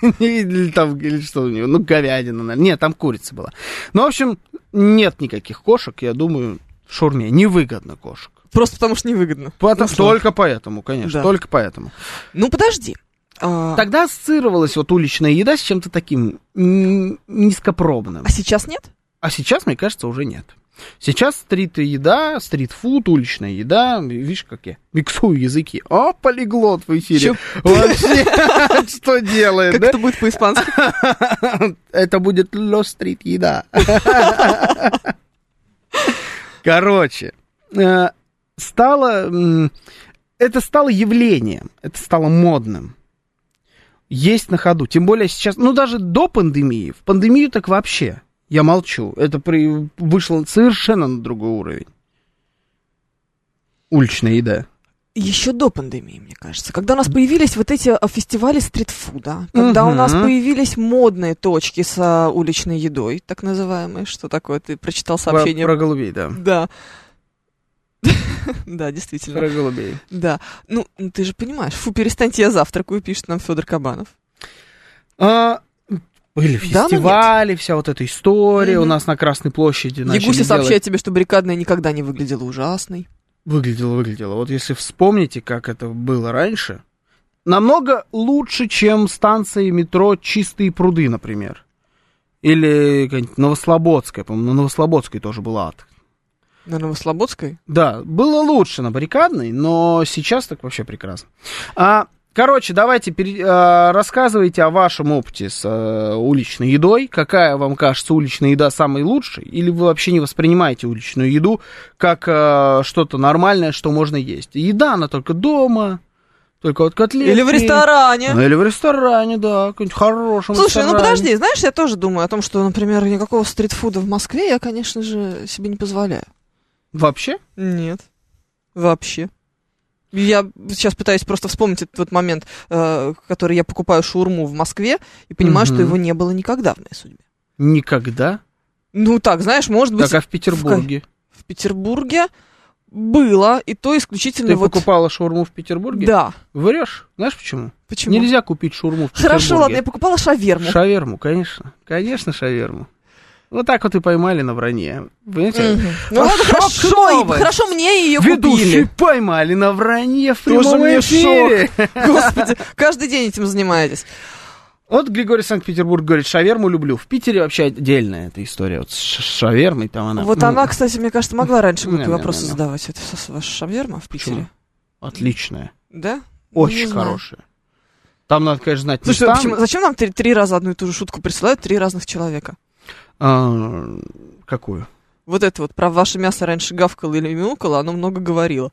или там, или что у него, ну, говядина, наверное. Нет, там курица была. Ну, в общем, нет никаких кошек, я думаю, в шаурме. Невыгодно кошек. Просто потому что невыгодно. Потому- Ну, что? только поэтому, конечно, Да. только поэтому. Ну, подожди. А, Тогда ассоциировалась вот уличная еда с чем-то таким м, низкопробным. а сейчас нет? А сейчас, мне кажется, уже нет. Сейчас стрит-еда, стрит-фуд, уличная еда. Видишь, как я миксую языки. О, полиглот в эфире. Чё? Вообще, что делает, Как да? это будет по-испански? Это будет ло стрит-еда. Короче, э, стало... м, это стало явлением, это стало модным. Есть на ходу. Тем более сейчас, ну даже до пандемии, в пандемию так вообще, я молчу, это при, вышло совершенно на другой уровень. Уличная еда. Еще до пандемии, мне кажется. Когда у нас появились вот эти а, фестивали стритфуда, когда у нас Мгм. появились модные точки с а, уличной едой, так называемые. Что такое? Ты прочитал Про, сообщение? про голубей, да. Да. Да, действительно. Про голубей. Да. Ну, ну, ты же понимаешь. Фу, перестаньте, я завтракаю, пишет нам Федор Кабанов. А, были Да, но фестивали, вся вот эта история. Мгм. У нас на Красной площади начали Ягуся делать- сообщает тебе, что баррикадная никогда не выглядела ужасной. Выглядело, выглядело. Вот если вспомните, как это было раньше, намного лучше, чем станции метро «Чистые пруды», например. Или какая-нибудь Новослободская, по-моему, на Новослободской тоже был ад. На Новослободской? Да, было лучше на Баррикадной, но сейчас так вообще прекрасно. А, короче, давайте пере- а, рассказывайте о вашем опыте с а, уличной едой. Какая вам кажется уличная еда самой лучшей? Или вы вообще не воспринимаете уличную еду как а, что-то нормальное, что можно есть? Еда, она только дома, только вот котлетки. Или в ресторане. Ну, или в ресторане, да, какой-нибудь хорошем Слушай, ну ресторане. подожди, знаешь, я тоже думаю о том, что, например, никакого стритфуда в Москве я, конечно же, себе не позволяю. Вообще? Нет, вообще. Я сейчас пытаюсь просто вспомнить этот вот момент, э, который я покупаю шаурму в Москве, и понимаю, Мгм. что его не было никогда в моей судьбе. Никогда? Ну, так, знаешь, может быть... Так, а в Петербурге? В, в Петербурге было, и то исключительно Ты вот... покупала шаурму в Петербурге? Да. Врешь? Знаешь почему? Почему? Нельзя купить шаурму в Петербурге. Хорошо, ладно, я покупала шаверму. Шаверму, конечно. Конечно, шаверму. Вот так вот и поймали на вранье. Понимаете? Mm-hmm. Ну ладно, хорошо, хорошо, мне ее купили. Ведущие поймали на вранье в Тоже прямом мне эфире. шок. Господи, каждый день этим занимаетесь. Вот Григорий Санкт-Петербург говорит, шаверму люблю. В Питере вообще отдельная эта история. Вот с шавермой там она... Вот она, кстати, мне кажется, могла раньше глупые Не, не, вопросы не, не. задавать. Это ваша шаверма в Питере? Почему? Отличная. Да? Очень Не знаю. хорошая. Там надо, конечно, знать Слушай, места. почему, зачем нам три, три раза одну и ту же шутку присылают три разных человека? А, какую? Вот это вот, про ваше мясо раньше гавкало или мяукало, оно много говорило.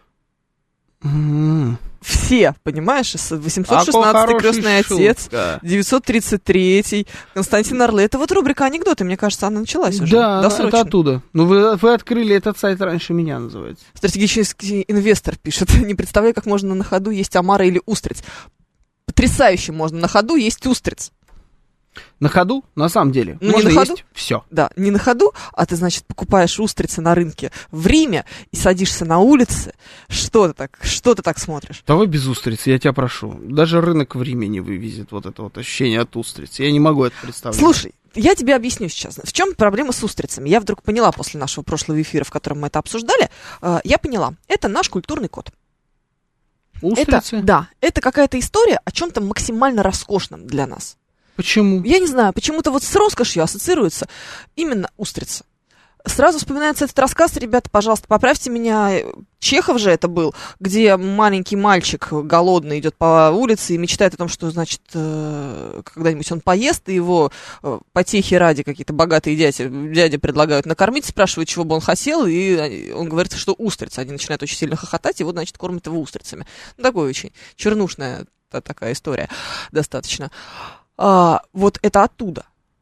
Mm. Все, понимаешь? восемьсот шестнадцатый крестный отец, девятьсот тридцать третий, Константин Орлы. Это вот рубрика анекдоты, мне кажется, она началась уже. Да, досрочно. это оттуда. Ну, вы, вы открыли этот сайт раньше меня, называется. Стратегический инвестор пишет. Не представляю, как можно на ходу есть омара или устриц. Потрясающе можно на ходу есть устриц. На ходу, на самом деле, Ну, можно не на ходу? есть все. Да, не на ходу, а ты, значит, покупаешь устрицы на рынке в Риме и садишься на улице. Что ты так, что ты так смотришь? Давай без устриц, я тебя прошу. Даже рынок в Риме не вывезет вот это вот ощущение от устриц. Я не могу это представить. Слушай, я тебе объясню сейчас. В чем проблема с устрицами? Я вдруг поняла после нашего прошлого эфира, в котором мы это обсуждали, э, я поняла. Это наш культурный код. Устрицы? Это, да, это какая-то история о чем-то максимально роскошном для нас. Почему? Я не знаю, почему-то вот с роскошью ассоциируется именно устрица. Сразу вспоминается этот рассказ, ребята, пожалуйста, поправьте меня, Чехов же это был, где маленький мальчик голодный идет по улице и мечтает о том, что, значит, когда-нибудь он поест, и его потехи ради какие-то богатые дяди, дяди предлагают накормить, спрашивают, чего бы он хотел, и он говорит, что устрица. Они начинают очень сильно хохотать, и вот, значит, кормят его устрицами. Ну, такой очень чернушная такая история достаточно. А, вот это оттуда.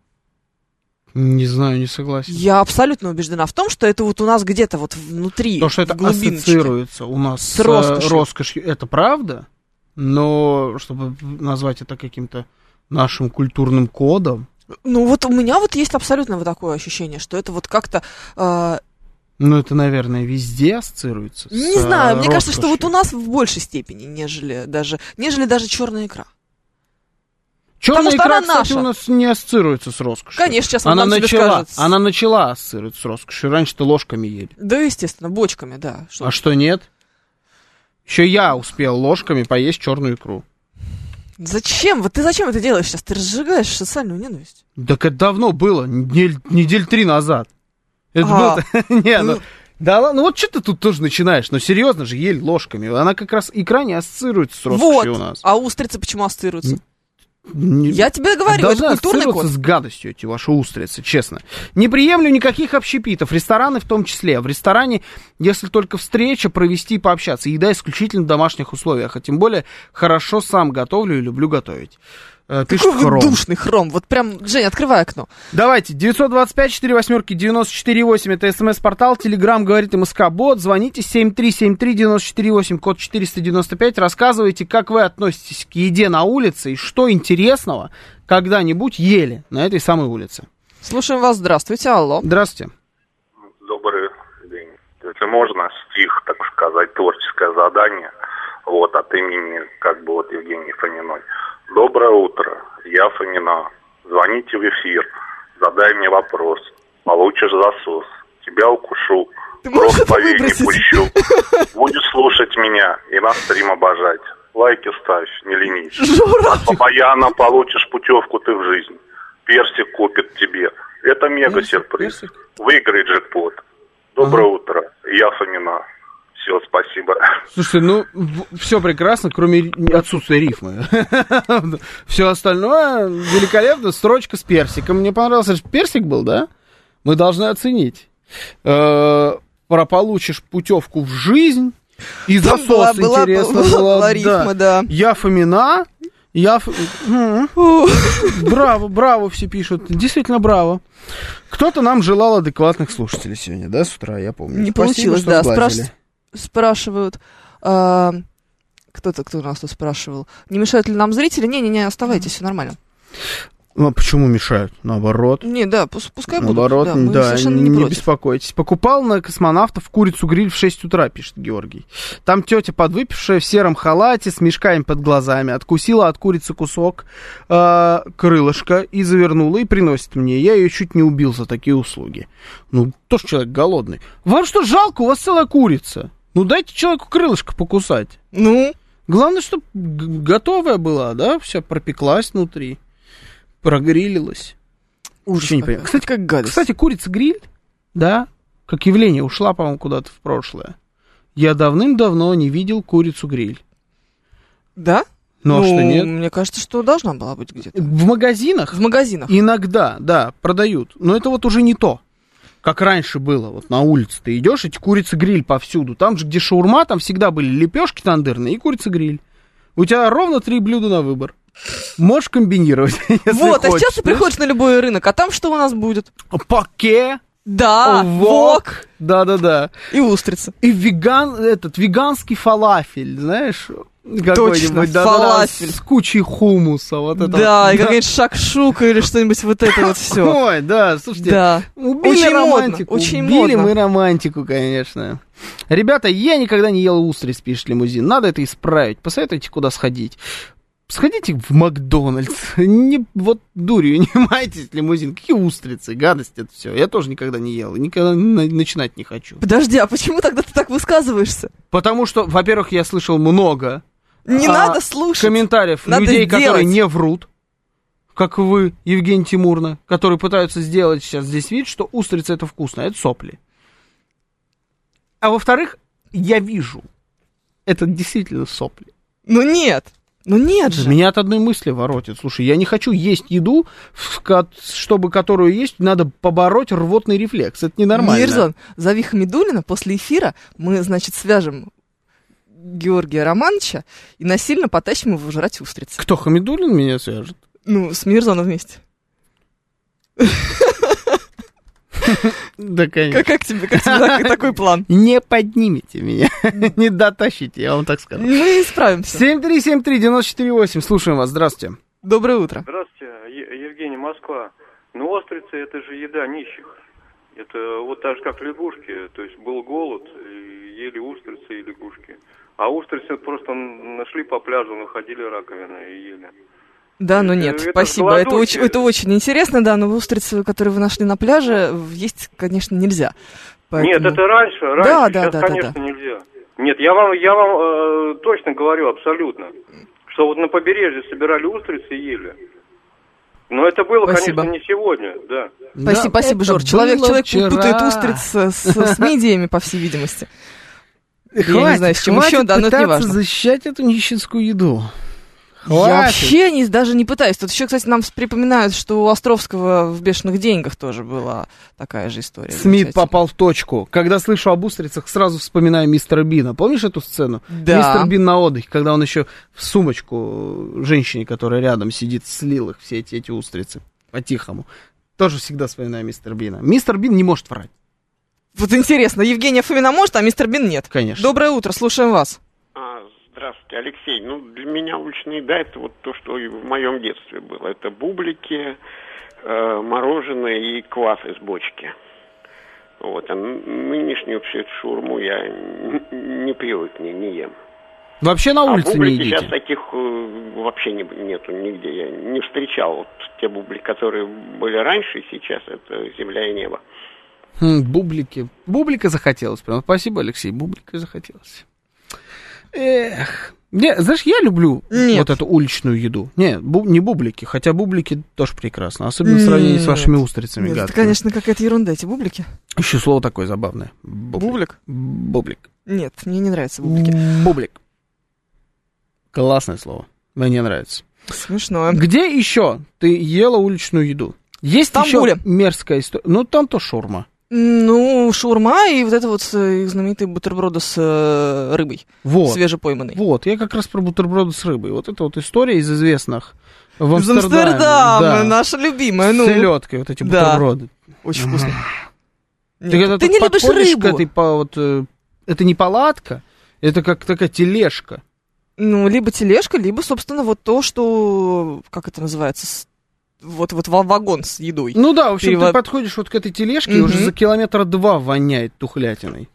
Не знаю, не согласен. Я абсолютно убеждена в том, что это вот у нас где-то вот внутри, то, что это ассоциируется у нас с роскошью. роскошью, это правда, но чтобы назвать это каким-то нашим культурным кодом... Ну вот у меня вот есть абсолютно вот такое ощущение, что это вот как-то... Э... Ну это, наверное, везде ассоциируется. Не с знаю, мне роскошью. кажется, что вот у нас в большей степени, нежели даже, нежели даже черная икра. Черная икра, кстати, наша. у нас не ассоциируется с роскошью. Конечно, сейчас она нам начала, скажет. Она начала ассоциироваться с роскошью. Раньше-то ложками ели. Да, естественно, бочками, да. Что а что нет? Еще я успел ложками поесть черную икру. Зачем? Вот ты зачем это делаешь сейчас? Ты разжигаешь социальную ненависть. Так это давно было, недель, недель три назад. Это ага. было... Не, ну... Да ладно, ну вот что ты тут тоже начинаешь? Ну серьезно же, ели ложками. Она как раз икра не ассоциируется с роскошью вот. у нас. А устрицы почему ассоциируются? Не... Я тебе говорю, это культурный код. с гадостью эти ваши устрицы, честно. Не приемлю никаких общепитов, рестораны в том числе. В ресторане, если только встреча, провести и пообщаться. Еда исключительно в домашних условиях, а тем более хорошо сам готовлю и люблю готовить. Пишет Какой Хром. душный Хром. Вот прям, Жень, открывай окно. Давайте, девятьсот двадцать пять четыре восьмерки девяносто четыре восемь, это смс-портал, телеграм говорит МСК-бот, звоните семь три семь три девяносто четыре восемь, код четыреста девяносто пять, рассказывайте, как вы относитесь к еде на улице и что интересного когда-нибудь ели на этой самой улице. Слушаем вас, здравствуйте, алло. Здравствуйте. Добрый день. Если можно, стих, так сказать, творческое задание, вот, от имени, как бы, вот, Евгении Фоминой. Доброе утро, я Фомина. Звоните в эфир, задай мне вопрос. Получишь засос, тебя укушу, кровь по вене пущу. Будешь слушать меня и на стрим обожать. Лайки ставь, не ленись. От Бабаяна получишь путевку ты в жизнь. Персик купит тебе. Это мега-сюрприз. Выиграй джекпот. Доброе ага. утро, я Фомина. Все, спасибо. Слушай, ну, все прекрасно, кроме отсутствия рифмы. Все остальное великолепно. Строчка с персиком. Мне понравился, персик был, да? Мы должны оценить. Про получишь путевку в жизнь. И засос, была, интересно, была, была, была рифма, да. да. Я Фомина. Я... Браво, браво, все пишут. Действительно, браво. Кто-то нам желал адекватных слушателей сегодня, да, с утра, я помню. Не Спасибо, получилось, да. Спраш... Спрашивают, а, кто-то, кто у нас тут спрашивал, не мешают ли нам зрители? Не-не-не, оставайтесь, все нормально. Ну, а почему мешают? Наоборот. Не, да, пус- пускай будут. Наоборот, Да, мы да, совершенно не, не не против. беспокойтесь. Покупал на космонавтов курицу-гриль в шесть утра, пишет Георгий. Там тетя подвыпившая в сером халате с мешками под глазами откусила от курицы кусок э, крылышка и завернула, и приносит мне. Я ее чуть не убил за такие услуги. Ну, тоже человек голодный. Вам что, жалко? У вас целая курица. Ну, дайте человеку крылышко покусать. Ну? Главное, чтобы г- готовая была, да, вся пропеклась внутри. Прогрилилась. Ужас Не какой. понимаю. Кстати, как гадость. Кстати, курица-гриль, да, как явление, ушла, по-моему, куда-то в прошлое. Я давным-давно не видел курицу-гриль. Да? Ну, а что, нет? Мне кажется, что должна была быть где-то. В магазинах В магазинах. иногда, да, продают. Но это вот уже не то, как раньше было. Вот на улице ты идешь, эти курица-гриль повсюду. Там же, где шаурма, там всегда были лепешки тандырные и курица-гриль. У тебя ровно три блюда на выбор. Можешь комбинировать, если Вот, а хочешь. сейчас ты приходишь на любой рынок, а там что у нас будет? Паке, Да, вок да-да-да. и устрица. И веган, этот, веганский фалафель, знаешь, какой-нибудь, да, фалафель. с кучей хумуса, вот это. Да, вот. и какая-нибудь шакшука или что-нибудь вот это вот все. Ой, да, слушайте, Да. убили Очень модно, романтику, очень убили модно. мы романтику, конечно. Ребята, я никогда не ел устриц, пишет Лимузин, надо это исправить, посоветуйте, куда сходить. Сходите в Макдональдс, не, вот дурью не майтесь, Лимузин, какие устрицы, гадость это все. Я тоже никогда не ел, и никогда на- начинать не хочу. Подожди, а почему тогда ты так высказываешься? Потому что, во-первых, я слышал много Не а, надо слушать. комментариев Надо людей, сделать. которые не врут, как вы, Евгений Тимурна, которые пытаются сделать сейчас здесь вид, что устрица это вкусно, это сопли. А во-вторых, я вижу, это действительно сопли. Ну нет, ну нет же. Меня от одной мысли воротит. Слушай, я не хочу есть еду, в ко- чтобы которую есть, надо побороть рвотный рефлекс. Это ненормально. Мирзон, зови Хамидуллина, после эфира мы, значит, свяжем Георгия Романовича и насильно потащим его жрать устрицы. Кто, Хамидуллин меня свяжет? Ну, с Мирзоном вместе. Да, конечно. Как, как тебе, как тебе так- такой план? Не поднимите меня, не дотащите, я вам так скажу. Мы справимся. семь три семь три девять четыре восемь, слушаем вас, здравствуйте. Доброе утро. Здравствуйте, Е- Евгений, Москва. Ну, острицы это же еда нищих. Это вот так же, как лягушки. То есть был голод, и ели устрицы и лягушки. А устрицы просто нашли по пляжу, находили раковины и ели. Да, но Это- нет, это спасибо. Это голодухи. очень, это очень интересно, да, но устрицы, которые вы нашли на пляже, есть, конечно, нельзя. Поэтому- Нет, это раньше, раньше. Да, да, Сейчас, да, да, конечно, да. нельзя. Нет, я вам, я вам э, точно говорю, абсолютно, что вот на побережье собирали устрицы и ели. Но это было, Спасибо. конечно, не сегодня, да. Спасибо, Да, спасибо, это Жор. Человек, было человек вчера. путает устриц с, с мидиями, по всей видимости. Хватит, Я не знаю, с чем хватит еще, да, но это не пытаться важно. защищать эту нищенскую еду. Я Хватит. вообще не, даже не пытаюсь. Тут еще, кстати, нам припоминают, что у Островского в «Бешеных деньгах» тоже была такая же история. Смит замечательная. попал в точку. Когда слышу об устрицах, сразу вспоминаю мистера Бина. Помнишь эту сцену? Да. Мистер Бин на отдыхе, когда он еще в сумочку женщине, которая рядом сидит, слил их, все эти, эти устрицы, по-тихому. Тоже всегда вспоминаю мистера Бина. Мистер Бин не может врать, Вот интересно, Евгения Фомина может, а мистер Бин нет. конечно. Доброе утро, слушаем вас. А, здравствуйте, Алексей. Ну, для меня уличная еда — это вот то, что и в моем детстве было. Это бублики, э, мороженое и квас из бочки. Вот. А нынешнюю всю эту шаурму я н- не привык, не, не ем. Вообще на А улице не бублики едите. сейчас таких э, вообще не, нету нигде. Я не встречал. Вот те бублики, которые были раньше, и сейчас это земля и небо. Хм, бублики. Бублика захотелось прям. Спасибо, Алексей. Бублика захотелось. Эх. Не, знаешь, я люблю Нет. вот эту уличную еду. Не, бу- не бублики, хотя бублики тоже прекрасно. Особенно в сравнении с Нет. вашими устрицами Нет, это, гадкими. конечно, какая-то ерунда, эти бублики. Еще слово такое забавное. Бублик? Бублик. Нет, мне не нравятся бублики. Бублик. Классное слово. Мне нравится. Смешно. Где еще ты ела уличную еду? Есть В еще Стамбуле. мерзкая история. Ну, там то шаурма. Ну, шаурма и вот это вот э, их знаменитые бутерброды с э, рыбой, Вот. свежепойманной. Вот, я как раз про бутерброды с рыбой. Вот это вот история из известных в Из Амстердаме. Амстердама, Да. наша любимая. Ну, С селедкой вот эти Да. бутерброды. очень вкусно. Ты, Нет, когда ты тут не любишь подходишь к рыбу. этой, по- вот, э, это не палатка, это как такая тележка. Ну, либо тележка, либо, собственно, вот то, что, как это называется, с- вот, вот вагон с едой. Ну да, в общем, Перевод... ты подходишь вот к этой тележке, Mm-hmm. и уже за километра два воняет тухлятиной.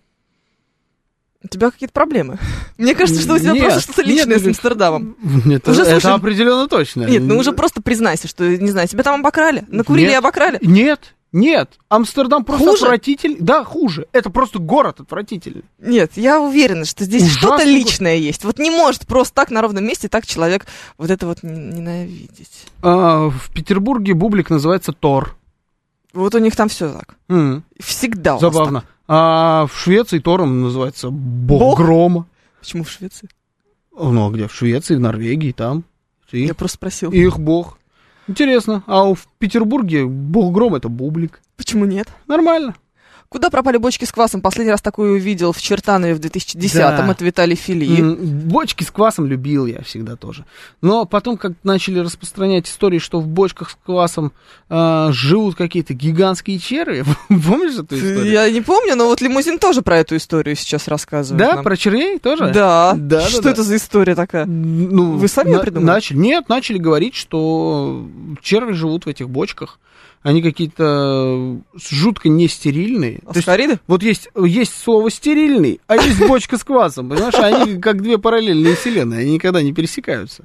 У тебя какие-то проблемы. Мне кажется, что у тебя нет, просто что-то личное нет, с Амстердамом. Нет, уже, это слушай, определенно точно. Нет, ну уже просто признайся, что, не знаю, тебя там обокрали, накурили нет, и обокрали. Нет, нет, Амстердам просто Хуже? отвратительный. Да, хуже. Это просто город отвратительный. Нет, я уверена, что здесь Ужасно что-то го- личное есть. Вот не может просто так на ровном месте так человек вот это вот ненавидеть. А, в Петербурге бублик называется Тор. Вот у них там все так. М, Всегда у нас Забавно. так. А в Швеции Тором называется Бог, Бог? Грома. Почему в Швеции? Ну, а где? В Швеции, в Норвегии, там. И Я просто спросил. их бог. Интересно. А в Петербурге Бог Гром — это бублик. Почему нет? Нормально. Куда пропали бочки с квасом? Последний раз такую увидел в Чертанове в две тысячи десятом. Да. Это Виталий Фили. М, Бочки с квасом любил я всегда тоже. Но потом, как начали распространять истории, что в бочках с квасом а, живут какие-то гигантские черви. Помнишь эту историю? Я не помню, но вот Лимузин тоже про эту историю сейчас рассказывает. Да, нам. про червей тоже? Да. Да, Что да, это да. за история такая? Ну, Вы сами её придумали? Начали, нет, начали говорить, что черви живут в этих бочках. Они какие-то жутко нестерильные. То есть, Аскариды? вот есть, есть слово «стерильный», а есть бочка с квасом. Понимаешь, они как две параллельные вселенные, они никогда не пересекаются.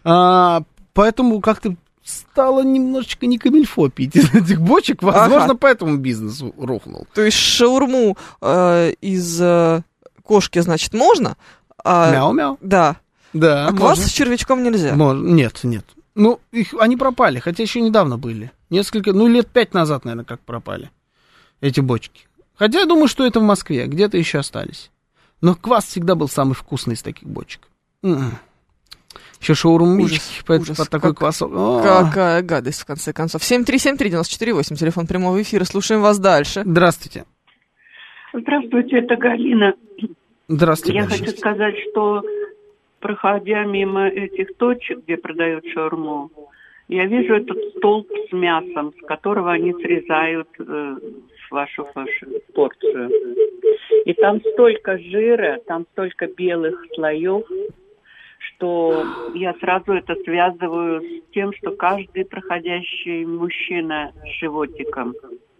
А, поэтому как-то стало немножечко не камильфо пить из этих бочек. Возможно, Ага. поэтому бизнес рухнул. То есть шаурму э, из э, кошки, значит, можно? А, Мяу-мяу. Да. Да, А квас можно. с червячком нельзя. Можно. Нет, нет. Ну, их, они пропали, хотя еще недавно были. Несколько, ну, лет пять назад, наверное, как пропали эти бочки. Хотя я думаю, что это в Москве, где-то еще остались. Но квас всегда был самый вкусный из таких бочек. М-м. Еще шаурмички Ужас, под, ужас. под такой Как- квасок. О. Какая гадость, в конце концов. семь три семь три девять четыре восемь, телефон прямого эфира. Слушаем вас дальше. Здравствуйте. Здравствуйте, это Галина. Здравствуйте. Я Галина. хочу сказать, что проходя мимо этих точек, где продают шаурму, я вижу этот столб с мясом, с которого они срезают э, вашу, вашу порцию. И там столько жира, там столько белых слоев, что я сразу это связываю с тем, что каждый проходящий мужчина с животиком,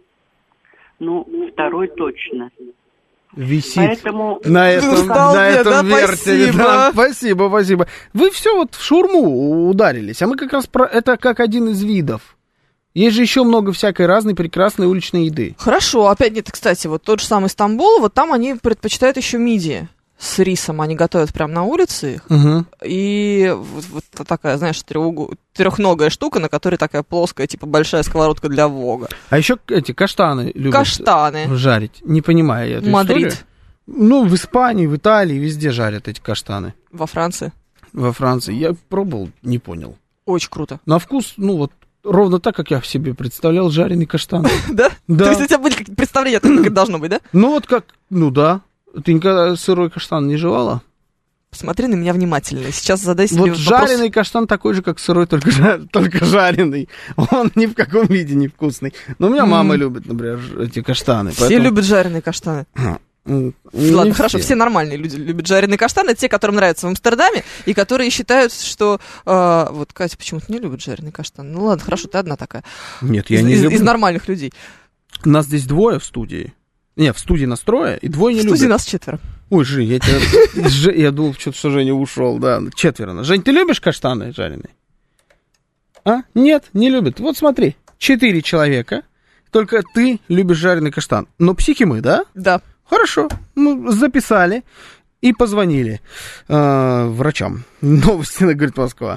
ну, второй точно. Висит Поэтому на этом, столбе, на этом да, вертеле. спасибо. Да, спасибо, спасибо. Вы все вот в шаурму ударились, а мы как раз про это как один из видов. Есть же еще много всякой разной прекрасной уличной еды. Хорошо, опять нет, кстати, вот тот же самый Стамбул, вот там они предпочитают еще мидии с рисом, они готовят прямо на улице их. Угу. И вот, вот такая, знаешь, треугу- трехногая штука, на которой такая плоская, типа большая сковородка для вога. А еще эти каштаны любят Каштаны. жарить. Не понимаю я эту Мадрид. историю. Ну, в Испании, в Италии, везде жарят эти каштаны. Во Франции. Во Франции. Я пробовал, не понял. Очень круто. На вкус, ну вот, ровно так, как я в себе представлял жареный каштан. Да? Да. То есть у тебя были какие-то представления о том, как это должно быть, да? Ну вот как, ну да. Ты никогда сырой каштан не жевала? Посмотри на меня внимательно. Сейчас задай себе Вот вопрос. жареный каштан такой же, как сырой, только, жа- только жареный. Он ни в каком виде не вкусный. Но у меня М. мама любит, например, ж- эти каштаны. Все поэтому- любят жареные каштаны. М, не Ладно, хорошо, все нормальные люди любят жареные каштаны, те, которым нравятся в Амстердаме, и которые считают, что... э, вот Катя почему-то не любит жареные каштаны. Ну ладно, хорошо, ты одна такая. Нет, я из, не из- люблю. из нормальных людей. Нас здесь двое в студии. Не, в студии нас трое, и двое не В любят. студии нас четверо. Ой, Жень, я тебя... Ж- Я думал, что что Женя ушел, да. Четверо. Жень, ты любишь каштаны жареные? А? Нет, не любит. Вот смотри, четыре человека, только ты любишь жареный каштан. Но психи мы, да? Да. Хорошо, мы записали и позвонили э, врачам. Новости на «Говорит Москва».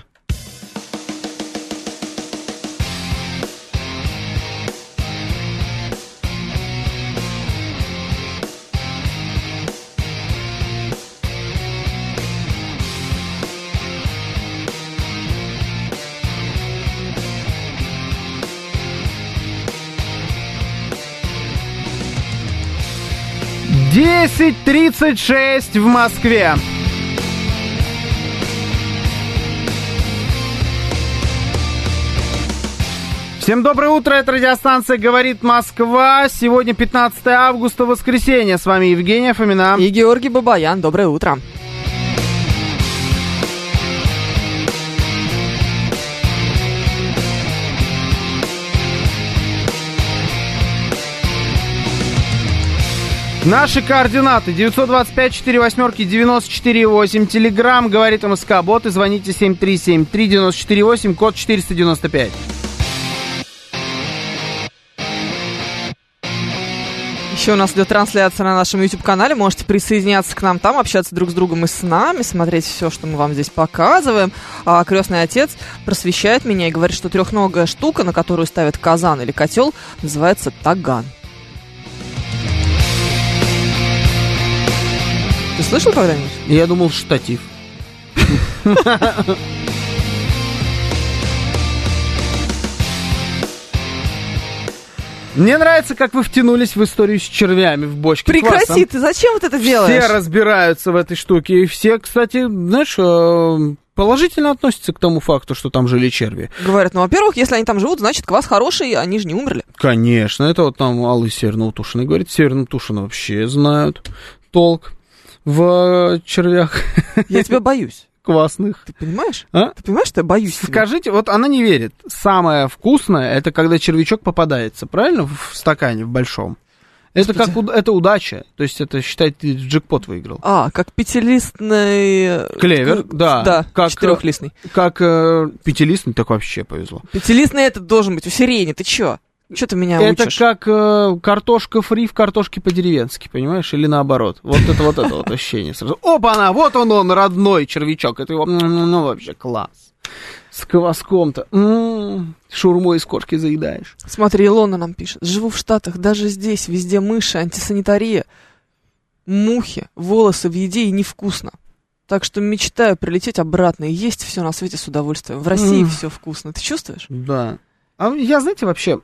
десять тридцать шесть в Москве. Всем доброе утро, это радиостанция «Говорит Москва». Сегодня пятнадцатое августа, воскресенье. С вами Евгения Фомина. И Георгий Бабаян. Доброе утро. Наши координаты девятьсот двадцать пять четыре восьмерки девяносто четыре восемь. Телеграм, говорит МСК Бот, и звоните семь три семь три девяносто четыре восемь, код четыреста девяносто пять. Еще у нас идет трансляция на нашем YouTube-канале. Можете присоединяться к нам там, общаться друг с другом и с нами, смотреть все, что мы вам здесь показываем. А крестный отец просвещает меня и говорит, что трехногая штука, на которую ставят казан или котел, называется таган. Ты слышал когда-нибудь? Я думал, штатив. Мне нравится, как вы втянулись в историю с червями в бочке. Прекрати, квасом. ты зачем вот это делаешь? Все разбираются в этой штуке. И все, кстати, знаешь, положительно относятся к тому факту, что там жили черви. Говорят, ну, во-первых, если они там живут, значит, квас хороший, они же не умерли. Конечно, это вот там Алла Северно-Утушиной говорит. Северно-Утушино вообще знают толк в червях. Я тебя боюсь. Квасных. Ты понимаешь? А? Ты понимаешь, что я боюсь тебя? Скажите, вот она не верит. Самое вкусное, это когда червячок попадается, правильно? В стакане, в большом. Это как это удача. То есть это, считай, ты джекпот выиграл. А, как пятилистный... Клевер, да. Да, как, четырехлистный. Как э, пятилистный, так вообще повезло. Пятилистный этот должен быть у сирени, ты чё? Что ты меня это учишь? Это как э, картошка фри в картошке по-деревенски, понимаешь? Или наоборот. Вот это вот это вот ощущение сразу. Опа-на, вот он он, родной червячок. Это его, ну, вообще класс. С кваском-то. М-м, шаурмой из кошки заедаешь. Смотри, Илона нам пишет. Живу в Штатах, даже здесь везде мыши, антисанитария. Мухи, волосы в еде и невкусно. Так что мечтаю прилететь обратно и есть все на свете с удовольствием. В России mm. все вкусно. Ты чувствуешь? Да. А я, знаете, вообще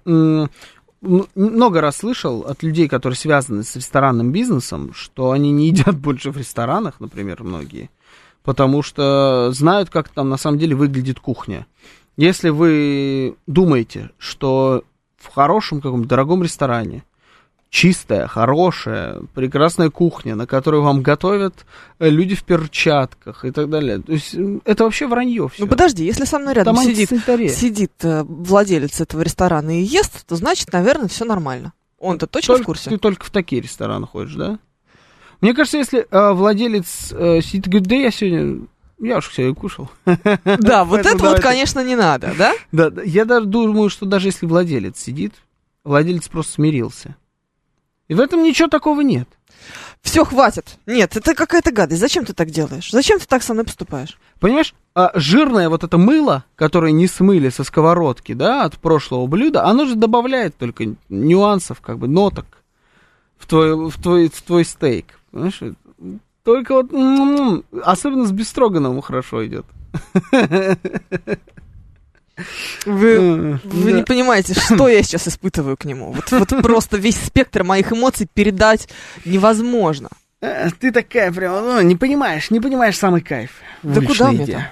много раз слышал от людей, которые связаны с ресторанным бизнесом, что они не едят больше в ресторанах, например, многие, потому что знают, как там на самом деле выглядит кухня. Если вы думаете, что в хорошем каком-то дорогом ресторане чистая, хорошая, прекрасная кухня, на которую вам готовят люди в перчатках и так далее. То есть это вообще вранье все. Ну подожди, если со мной рядом там сидит, сидит э, владелец этого ресторана и ест, то значит, наверное, все нормально. Он-то точно только, в курсе? Ты только в такие рестораны ходишь, да? Мне кажется, если э, владелец э, сидит и говорит, да я сегодня... Я уж сегодня кушал. Да, вот это вот, конечно, не надо, да? Да, я даже думаю, что даже если владелец сидит, владелец просто смирился. И в этом ничего такого нет. Все, хватит. Нет, это какая-то гадость. Зачем ты так делаешь? Зачем ты так со мной поступаешь? Понимаешь, а жирное вот это мыло, которое не смыли со сковородки, да, от прошлого блюда, оно же добавляет только нюансов, как бы, ноток в твой, в твой, в твой стейк. Понимаешь? Только вот, м-м-м, особенно с бефстроганом хорошо идет. Вы, вы да. не понимаете, что я сейчас испытываю к нему. Вот, вот просто весь спектр моих эмоций передать невозможно. Ты такая прям, ну, не понимаешь, не понимаешь самый кайф. Да куда мне там?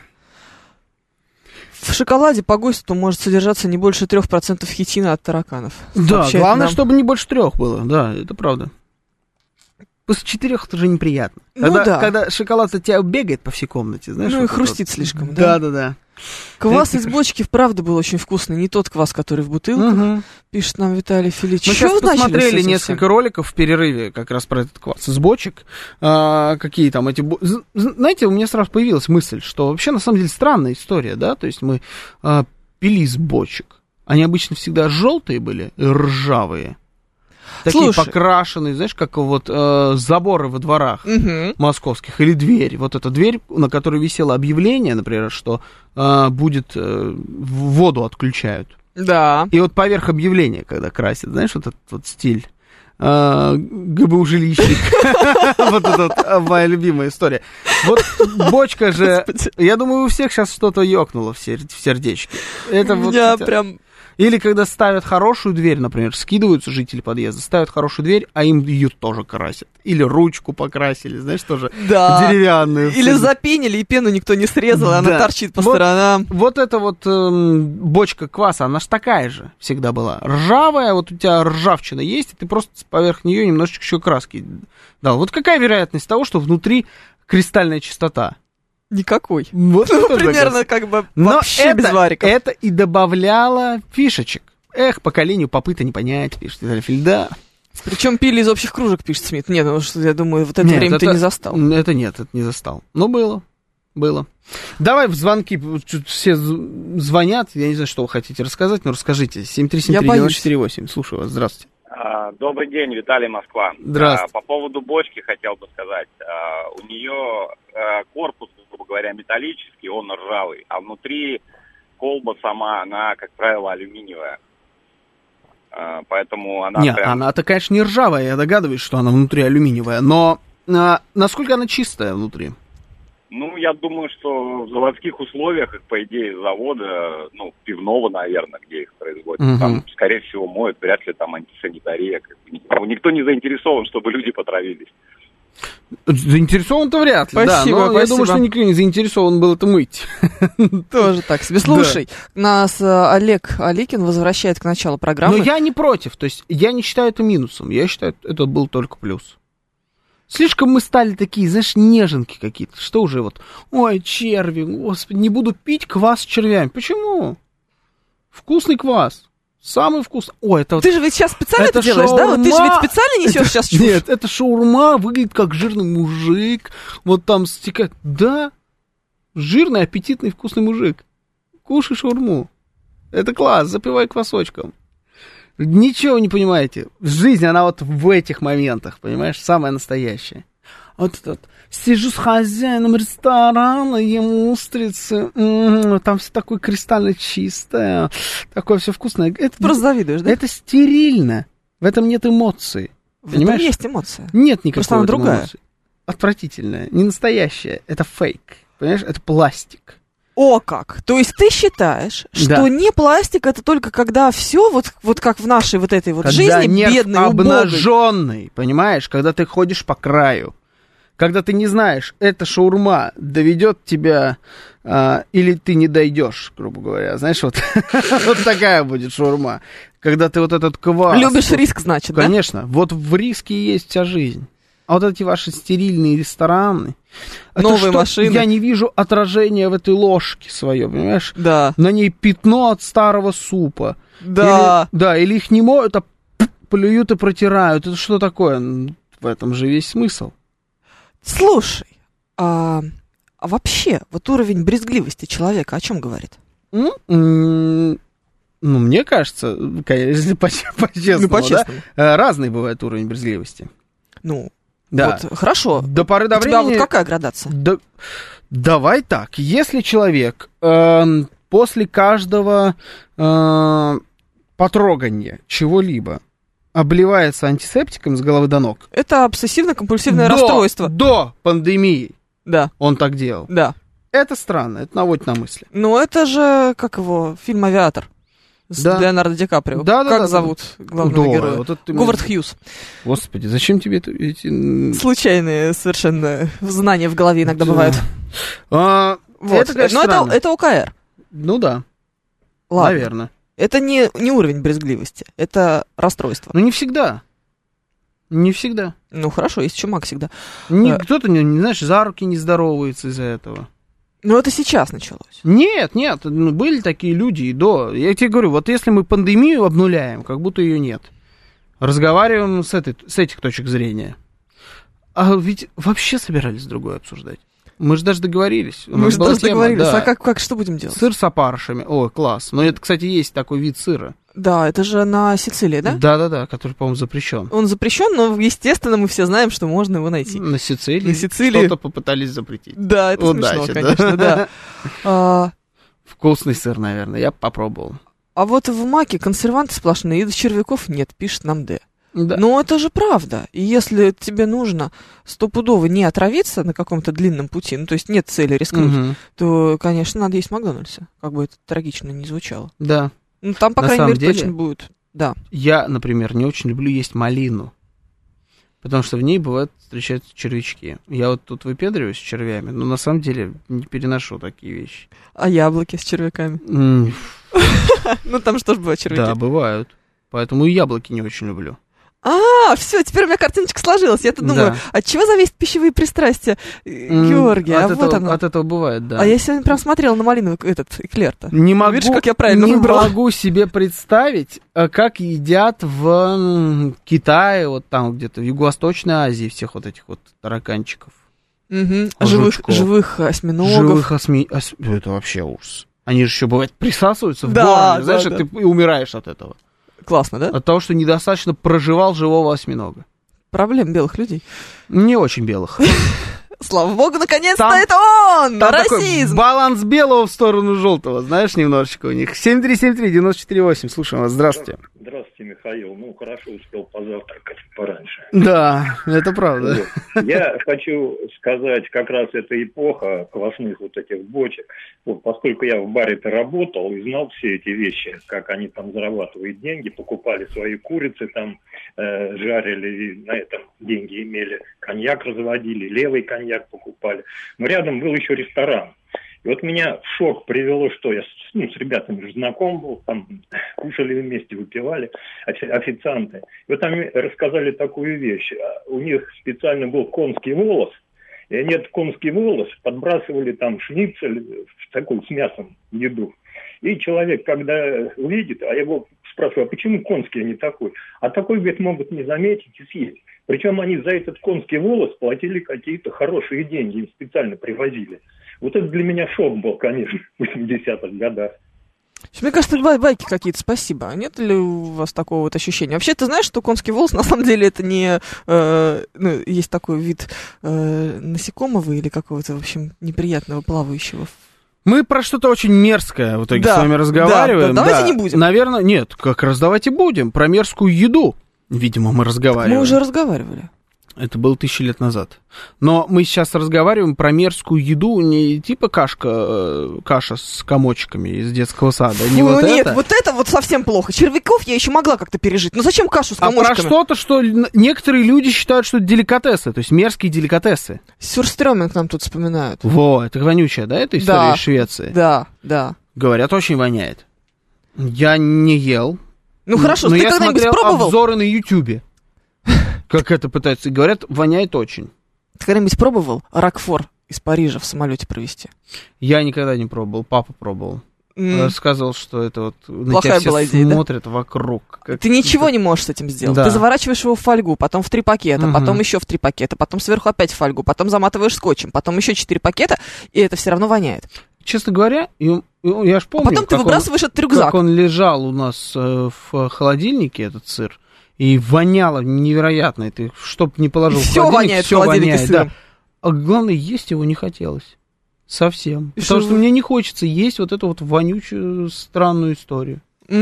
В шоколаде по ГОСТу может содержаться не больше трех процентов хитина от тараканов. Да, Сообщает главное, нам... чтобы не больше трех было. Да, это правда. После четырех это уже неприятно. Ну когда, да. Когда шоколад от тебя бегает по всей комнате, знаешь? Ну вот и хрустит вот. слишком, да? Да, да, да. Квас из бочки вправду был очень вкусный. Не тот квас, который в бутылках, угу. Пишет нам Виталий Филиппович. Мы сейчас посмотрели несколько роликов в перерыве как раз про этот квас из бочек. А, какие там эти... Знаете, у меня сразу появилась мысль, что вообще на самом деле странная история, да? То есть мы а, пили из бочек. Они обычно всегда желтые были, ржавые. Такие Слушай. Покрашенные, знаешь, как вот э, заборы во дворах угу. московских, или дверь. Вот эта дверь, на которой висело объявление, например, что э, будет э, воду отключают. Да. И вот поверх объявления, когда красят, знаешь, вот этот вот стиль э, ГБУ жилищник. Вот это моя любимая история. Вот бочка же, я думаю, у всех сейчас что-то ёкнуло в сердечке. Это вот. Я прям... Или когда ставят хорошую дверь, например, скидываются жители подъезда, ставят хорошую дверь, а им ее тоже красят. Или ручку покрасили, знаешь, тоже да. деревянную. Или запенили, и пену никто не срезал, да. Она торчит по вот, сторонам. Вот эта вот э, бочка кваса, она ж такая же всегда была. Ржавая, вот у тебя ржавчина есть, и ты просто поверх нее немножечко еще краски дал. Вот какая вероятность того, что внутри кристальная чистота? Никакой. Вот ну, примерно как бы Но вообще это, без вариков. это и добавляло фишечек. Эх, поколению попыта не понять, пишет Виталий Филиппович. Да. Причем пили из общих кружек, пишет Смит. Нет, ну, что, я думаю, вот это Нет, время это, ты не застал. Это нет, это не застал. Но было. Было. Давай в звонки. Все звонят. Я не знаю, что вы хотите рассказать, но расскажите. семь три семь три девять четыре восемь. Слушаю вас. Здравствуйте. Добрый день, Виталий, Москва. Здравствуйте. По поводу бочки хотел бы сказать. У нее корпус, грубо говоря, металлический, он ржавый, а внутри колба сама, она, как правило, алюминиевая. Поэтому она Нет, прям... она-то, конечно, не ржавая, я догадываюсь, что она внутри алюминиевая, но а, насколько она чистая внутри? Ну, я думаю, что в заводских условиях, по идее, завода, ну, пивного, наверное, где их производят, угу. Там, скорее всего, моют, вряд ли там антисанитария. Никто не заинтересован, чтобы люди потравились. Заинтересован-то вряд ли, спасибо, да, но спасибо. Я думаю, что никто не заинтересован был это мыть. Тоже так себе. Слушай, нас Олег Аликин возвращает к началу программы. Но я не против, то есть я не считаю это минусом, я считаю, это был только плюс. Слишком мы стали такие, знаешь, неженки какие-то, что уже вот, ой, черви, господи, не буду пить квас с червями. Почему? Вкусный квас. Самый вкусный. Ой, это Ты вот, же ведь сейчас специально это, это делаешь, шаурма. да? Вот ты же ведь специально несешь это, сейчас чушь. Нет, это шаурма выглядит как жирный мужик. Вот там стекает. Да, жирный, аппетитный, вкусный мужик. Кушай шаурму. Это класс, запивай квасочком. Ничего не понимаете. Жизнь, она вот в этих моментах, понимаешь, самая настоящая. Вот этот, сижу с хозяином ресторана, ем устрицы, м-м, там все такое кристально чистое, такое все вкусное. Это, просто завидуешь, да? Это стерильно, в этом нет эмоций. В понимаешь? этом есть эмоция. Нет никакой просто она другая. эмоции. Отвратительная, не настоящая, это фейк, понимаешь, это пластик. О, как! То есть ты считаешь, что да. не пластик, это только когда все вот, вот как в нашей вот этой вот когда жизни нерв бедной, обнаженный, убогой. Понимаешь, когда ты ходишь по краю, когда ты не знаешь, эта шаурма доведет тебя а, или ты не дойдешь, грубо говоря, знаешь, вот, вот такая будет шаурма, когда ты вот этот квас... Любишь риск, значит, да? Конечно, вот в риске есть вся жизнь. А вот эти ваши стерильные рестораны... Новые машины. Я не вижу отражения в этой ложке своей, понимаешь? Да. На ней пятно от старого супа. Да. Или, да, или их не моют, а плюют и протирают. Это что такое? В этом же весь смысл. Слушай, а, а вообще, вот уровень брезгливости человека о чем говорит? Mm-hmm. Ну, мне кажется, если по-честному, ну, по-честному. Да, разный бывает уровень брезгливости. Ну, да. Вот, хорошо. До поры до У тебя времени... вот какая градация? Да... Давай так, если человек э, после каждого э, потрогания чего-либо обливается антисептиком с головы до ног... Это обсессивно-компульсивное до, расстройство. До пандемии да. он так делал. Да. Это странно, это наводит на мысли. Ну, это же, как его, фильм «Авиатор». С да. Леонардо Ди Каприо. Да, да, как да, зовут да. главного да, героя? Вот это Говард мы... Хьюз. Господи, зачем тебе это, эти... Случайные совершенно знания в голове иногда да. бывают. А, вот. Это, конечно, Но это, это ОКР. Ну да, ладно. Наверное. Это не, не уровень брезгливости, это расстройство. Ну не всегда. Не всегда. Ну хорошо, есть чумак всегда. Не, а... Кто-то, не, не, знаешь, за руки не здоровается из-за этого. Ну, это сейчас началось. Нет, нет, ну, были такие люди и до. Я тебе говорю, вот если мы пандемию обнуляем, как будто ее нет. Разговариваем с, этой, с этих точек зрения. А ведь вообще собирались другое обсуждать. Мы же даже договорились. Мы же даже тема, договорились. Да. А как, как, что будем делать? Сыр с опарышами. Ой, класс. Но это, кстати, есть такой вид сыра. Да, это же на Сицилии, да? Да-да-да, который, по-моему, запрещен. Он запрещен, но, естественно, мы все знаем, что можно его найти. На Сицилии? На Сицилии. Что-то попытались запретить. Да, это Удачи, смешно, конечно, да. а... Вкусный сыр, наверное, я попробовал. А вот в маке консерванты сплошные, и червяков нет, пишет нам Д. Да. Но это же правда. И если тебе нужно стопудово не отравиться на каком-то длинном пути, ну, то есть нет цели рискнуть, угу. то, конечно, надо есть Макдональдса. Как бы это трагично не звучало. Да. Ну, там, по на крайней мере, деле, точно будет. Да. Я, например, не очень люблю есть малину, потому что в ней бывают встречаются червячки. Я вот тут выпендриваюсь с червями, но на самом деле не переношу такие вещи. А яблоки с червяками? Ну, там что ж бывают червяки? Да, бывают. Поэтому и яблоки не очень люблю. А, все, теперь у меня картиночка сложилась. Я-то думаю, Да. от чего зависят пищевые пристрастия Георгия? От А вот этого, оно. от этого бывает, да. А я сегодня прям смотрела на малиновый этот эклер-то. Не могу, Видишь, как я правильно не выбрала? могу себе представить, э, как едят в м, Китае, вот там где-то в Юго-Восточной Азии всех вот этих вот тараканчиков. Мгм. Живых, Жучков. живых осьминогов. Живых осьми... ос- Это вообще ужас. Они же еще, бывает, присасываются в Да, горле, да, знаешь, да. и ты и умираешь от этого. Классно, да? От того, что недостаточно проживал живого осьминога. Проблем белых людей. Не очень белых. Слава богу, наконец-то Там- это он! Там такой Расизм! баланс белого в сторону желтого, знаешь, немножечко у них. семь три семь три девять четыре восемь, слушаем вас, здравствуйте. Здравствуйте, Михаил. Ну, хорошо успел позавтракать пораньше. Да, это правда. Вот. Я хочу сказать, как раз эта эпоха квасных вот этих бочек, вот, поскольку я в баре-то работал и знал все эти вещи, как они там зарабатывают деньги, покупали свои курицы там, э, жарили, и на этом деньги имели, коньяк разводили, левый коньяк покупали. Но рядом был еще ресторан. И вот меня в шок привело, что я с, ну, с ребятами же знаком был, там кушали вместе, выпивали, офи- официанты. И вот они рассказали такую вещь. У них специально был конский волос, и они этот конский волос подбрасывали там шницель в такую с мясом еду. И человек, когда увидит, а я его спрашиваю, а почему конский, а не такой? А такой, говорит, могут не заметить и съесть. Причем они за этот конский волос платили какие-то хорошие деньги, им специально привозили. Вот это для меня шок был, конечно, в восьмидесятых годах. Мне кажется, бай- байки какие-то, спасибо. Нет ли у вас такого вот ощущения? Вообще, ты знаешь, что конский волос, на самом деле, это не... э, ну, есть такой вид э, насекомого или какого-то, в общем, неприятного плавающего. Мы про что-то очень мерзкое в итоге Да, с вами разговариваем. да, да, давайте не будем. Наверное, нет, как раз давайте будем. Про мерзкую еду, видимо, мы разговариваем. Мы уже разговаривали. Это было тысячи лет назад. Но мы сейчас разговариваем про мерзкую еду, не типа кашка, э, каша с комочками из детского сада. Не Фу, вот нет, это. вот это вот совсем плохо. Червяков я еще могла как-то пережить. Ну зачем кашу с А комочками? про что-то, что н- некоторые люди считают, что это деликатесы, то есть мерзкие деликатесы. Сюрстрёминг нам тут вспоминают. Во, это вонючая, да, эта история Да. из Швеции? Да, да. Говорят, очень воняет. Я не ел. Ну хорошо, но ты я когда-нибудь смотрел пробовал? обзоры на Ютубе. Как это пытаются. И говорят, воняет очень. Ты когда-нибудь пробовал ракфор из Парижа в самолете провести? Я никогда не пробовал, папа пробовал. М. Рассказывал, что это вот на Плохая тебя все была идея, да? смотрят вокруг. как- Ты ничего не можешь с этим сделать. Да. Ты заворачиваешь его в фольгу, потом в три пакета, Мгм. потом еще в три пакета, потом сверху опять в фольгу, потом заматываешь скотчем, потом еще четыре пакета, и это все равно воняет. Честно говоря, и- и я ж помню, А потом ты как он- выбрасываешь этот рюкзак. как он лежал у нас э, в холодильнике, этот сыр, и воняло невероятно. И ты, чтоб не положил в Всё холодильник, воняет в всё холодильнике воняет, сыром. да. А главное, есть его не хотелось. Совсем. И Потому что что вы- мне не хочется есть вот эту вот вонючую странную историю.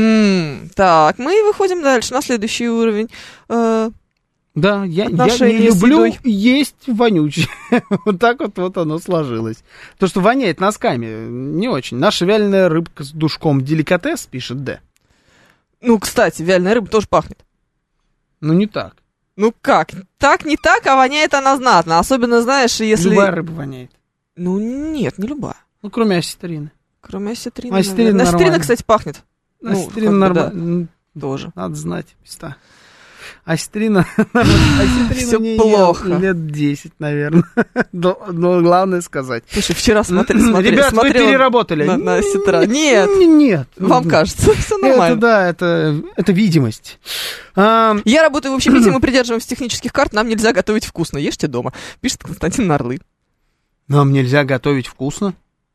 М, так, мы выходим дальше на следующий уровень. Э, Да, я, я Отношения не с люблю едой. есть вонючее. Вот так вот, вот оно сложилось. То, что воняет носками, не очень. Наша вяленая рыбка с душком деликатес, пишет Д. Ну, кстати, вяленая рыба тоже пахнет. Ну, не так. Ну как? Так, не так, а воняет она знатно. Особенно, знаешь, если... Любая рыба воняет. Ну, нет, не любая. Ну, кроме осетрины. Кроме осетрины. Осетрина наверное. Осетрина, нормально. кстати, пахнет. Ну, Осетрина как бы, нормально. да, тоже. Надо знать места. Осетрина, осетрину Всё не плохо. ел лет десять, наверное. Но, но главное сказать. Слушай, вчера смотри, смотри, Ребят, вы смотрела переработали. на, на осетра. Н- Нет, Нет. вам кажется, все Это нормально. да, это, это видимость. А, Я работаю в общепите, мы придерживаемся технических карт, нам нельзя готовить вкусно. Ешьте дома, пишет Константин Нарлы. нам нельзя готовить вкусно?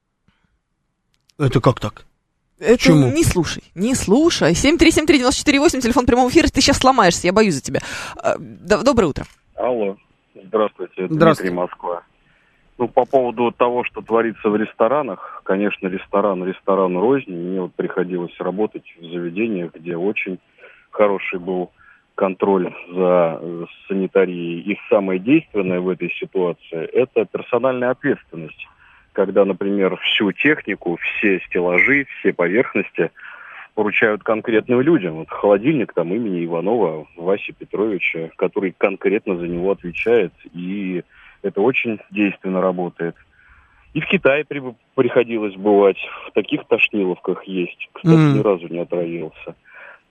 Это как так? Это Почему? не слушай, не слушай. семь три семь три девять четыре восемь, телефон прямого эфира, ты сейчас сломаешься, я боюсь за тебя. А, д- Доброе утро. Алло, здравствуйте, это Здравствуйте. Дмитрий, Москва. Ну, по поводу того, что творится в ресторанах, конечно, ресторан ресторану рознь. Мне вот приходилось работать в заведениях, где очень хороший был контроль за э, санитарией. И самое действенное в этой ситуации – это персональная ответственность. Когда, например, всю технику, все стеллажи, все поверхности поручают конкретным людям. Вот холодильник там имени Иванова Васи Петровича, который конкретно за него отвечает, и это очень действенно работает. И в Китае при- приходилось бывать, в таких тошниловках есть. Кстати, Мгм. ни разу не отравился.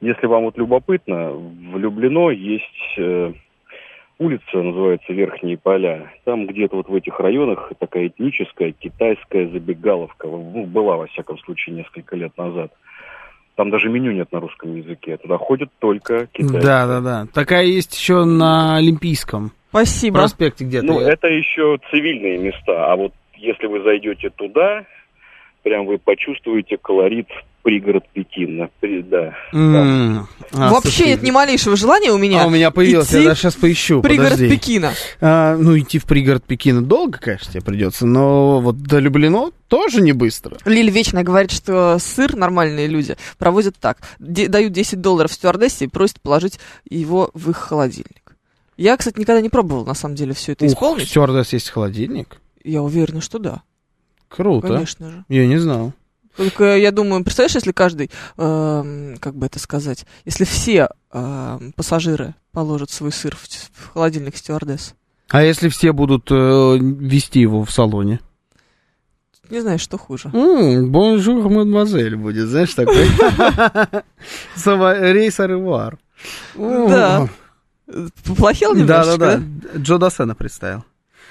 Если вам вот любопытно, в Люблино есть э, улица, называется Верхние Поля. Там где-то вот в этих районах такая этническая китайская забегаловка. Ну, была, во всяком случае, несколько лет назад. Там даже меню нет на русском языке. Туда ходят только китайцы. Да, да, да. Такая есть еще на Олимпийском. Спасибо. Проспекте где-то. Ну, это еще цивильные места. А вот если вы зайдете туда, прям вы почувствуете колорит пригород Пекина. Да. Mm. А, Вообще слушай, нет ни малейшего желания у меня. А у меня появилось, я даже сейчас поищу. Пригород подожди. Пекина. А, ну, идти в пригород Пекина долго, конечно, тебе придется, но вот до Люблино тоже не быстро. Лиль вечно говорит, что сыр нормальные люди проводят так. Д- дают десять долларов стюардессе и просят положить его в их холодильник. Я, кстати, никогда не пробовал, на самом деле, все это Ух, исполнить. Стюардесс есть холодильник? Я уверена, что да. Круто. Конечно же. Я не знал. Только я думаю, представляешь, если каждый, э, как бы это сказать, если все э, пассажиры положат свой сыр в, в холодильник стюардесс. А если все будут э, везти его в салоне? Не знаю, что хуже. Бонжур, мадемуазель будет, знаешь, такой. Рейс Аревуар. Да. Поплохел немножечко, да? Да, да, да. Джо Дассена представил.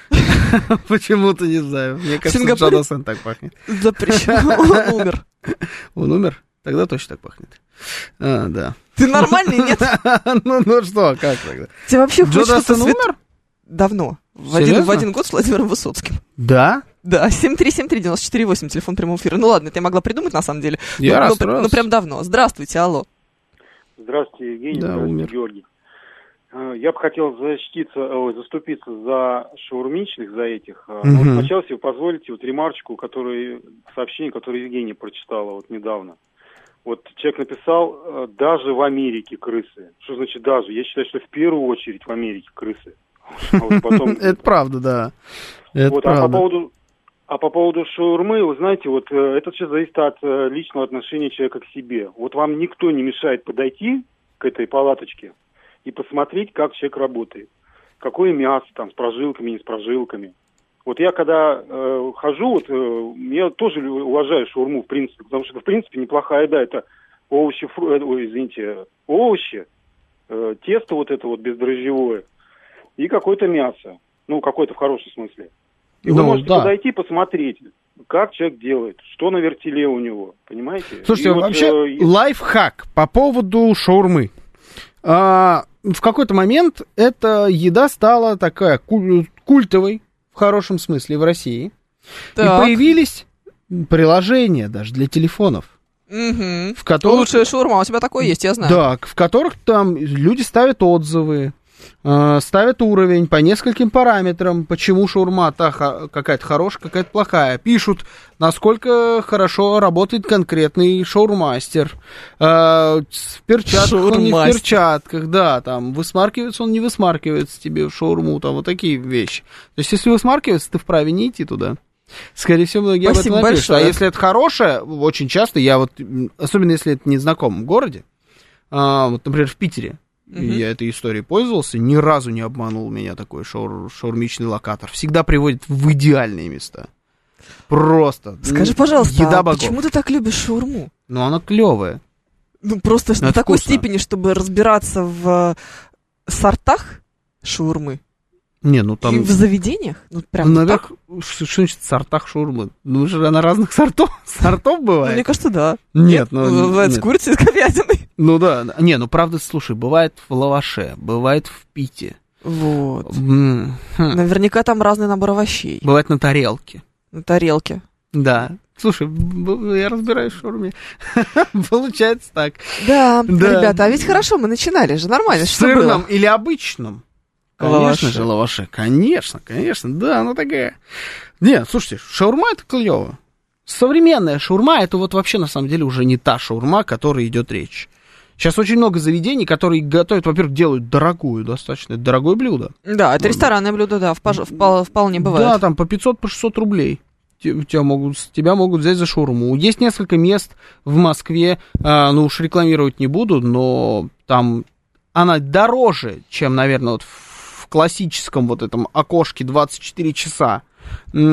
Почему-то не знаю. Мне кажется, Джо Дассен так пахнет. Запрещено. Он умер. Он умер? Тогда точно так пахнет. А, да. Ты нормальный, нет? ну, ну что, как тогда? Ты вообще Джо Дассен умер? Давно. В один, в один год с Владимиром Высоцким. Да? Да, семь три семь три девяносто четыре восемь, телефон прямого эфира. Ну ладно, это я могла придумать на самом деле. Я ну, расстроился. Ну, ну прям давно. Здравствуйте, алло. Здравствуйте, Евгений. Да, Здравствуйте, умер. Георгий. Я бы хотел защититься, ой, заступиться за шаурмичных, за этих. Угу. Но вот сначала себе позволите вот ремарочку, который, сообщение, которое Евгения прочитала вот недавно. Вот человек написал, даже в Америке крысы. Что значит даже? Я считаю, что в первую очередь в Америке крысы. Это правда, да. Это правда. А по поводу А по поводу шаурмы, вы знаете, вот это все зависит от личного отношения человека к себе. Вот вам никто не мешает подойти к этой палаточке и посмотреть, как человек работает. Какое мясо там, с прожилками, не с прожилками. Вот я когда э, хожу, вот, э, я тоже уважаю шаурму, в принципе, потому что, в принципе, неплохая еда. Это овощи, фру... Ой, извините, овощи, э, тесто вот это вот бездрожжевое и какое-то мясо. Ну, какое-то в хорошем смысле. И ну, вы можете да. подойти посмотреть, как человек делает, что на вертеле у него, понимаете? Слушайте, и вообще вот, э, лайфхак по поводу шаурмы. А, в какой-то момент эта еда стала такая куль- культовой, в хорошем смысле, в России. Так. И появились приложения даже для телефонов. Угу. В которых... Лучшая шаурма, у тебя такое есть, я знаю. Да, в которых там люди ставят отзывы, э, ставят уровень по нескольким параметрам, почему шаурма та ха- какая-то хорошая, какая-то плохая. Пишут, насколько хорошо работает конкретный шаурмастер. Э, в перчатках он не в перчатках, да, там высмаркивается он не высмаркивается тебе в шаурму, там вот такие вещи. То есть, если высмаркивается, ты вправе не идти туда. Скорее всего, многие Спасибо об этом напишут. большое. А если это хорошее, очень часто я вот, особенно если это не в знакомом городе, а, вот, например, в Питере, uh-huh. я этой историей пользовался, ни разу не обманул меня такой шаур, шаурмичный локатор. Всегда приводит в идеальные места. Просто. Скажи, пожалуйста, еда а богов. Почему ты так любишь шаурму? Ну, она клевая. Ну, просто Но до такой вкусно. степени, чтобы разбираться в сортах шаурмы. Не, ну там... И в заведениях? Ну, прям наверх, что, что значит в сортах шаурмы? Ну, же она разных сортов, сортов бывает. Ну, мне кажется, да. Нет, ну... Бывает нет. с курицей, с говядиной. Ну, да. Не, ну, правда, слушай, бывает в лаваше, бывает в пите. Вот. Mm. Хм. Наверняка там разный набор овощей. Бывает на тарелке. На тарелке. Да. Слушай, я разбираюсь в шаурме. Получается так. Да, да, ребята, а ведь хорошо, мы начинали же, нормально. В сырном или обычном? Конечно лаваше. же, лаваше. Конечно, конечно, да, она такая. Нет, слушайте, шаурма это клево. Современная шаурма это вот вообще на самом деле уже не та шаурма, о которой идет речь. Сейчас очень много заведений, которые готовят, во-первых, делают дорогую достаточно, это дорогое блюдо. Да, это ресторанное блюдо, да, вполне бывает. Да, там по пятьсот, по шестьсот рублей. Тебя могут, тебя могут взять за шаурму. Есть несколько мест в Москве, а, ну уж рекламировать не буду, но там она дороже, чем, наверное, вот в классическом вот этом окошке двадцать четыре часа.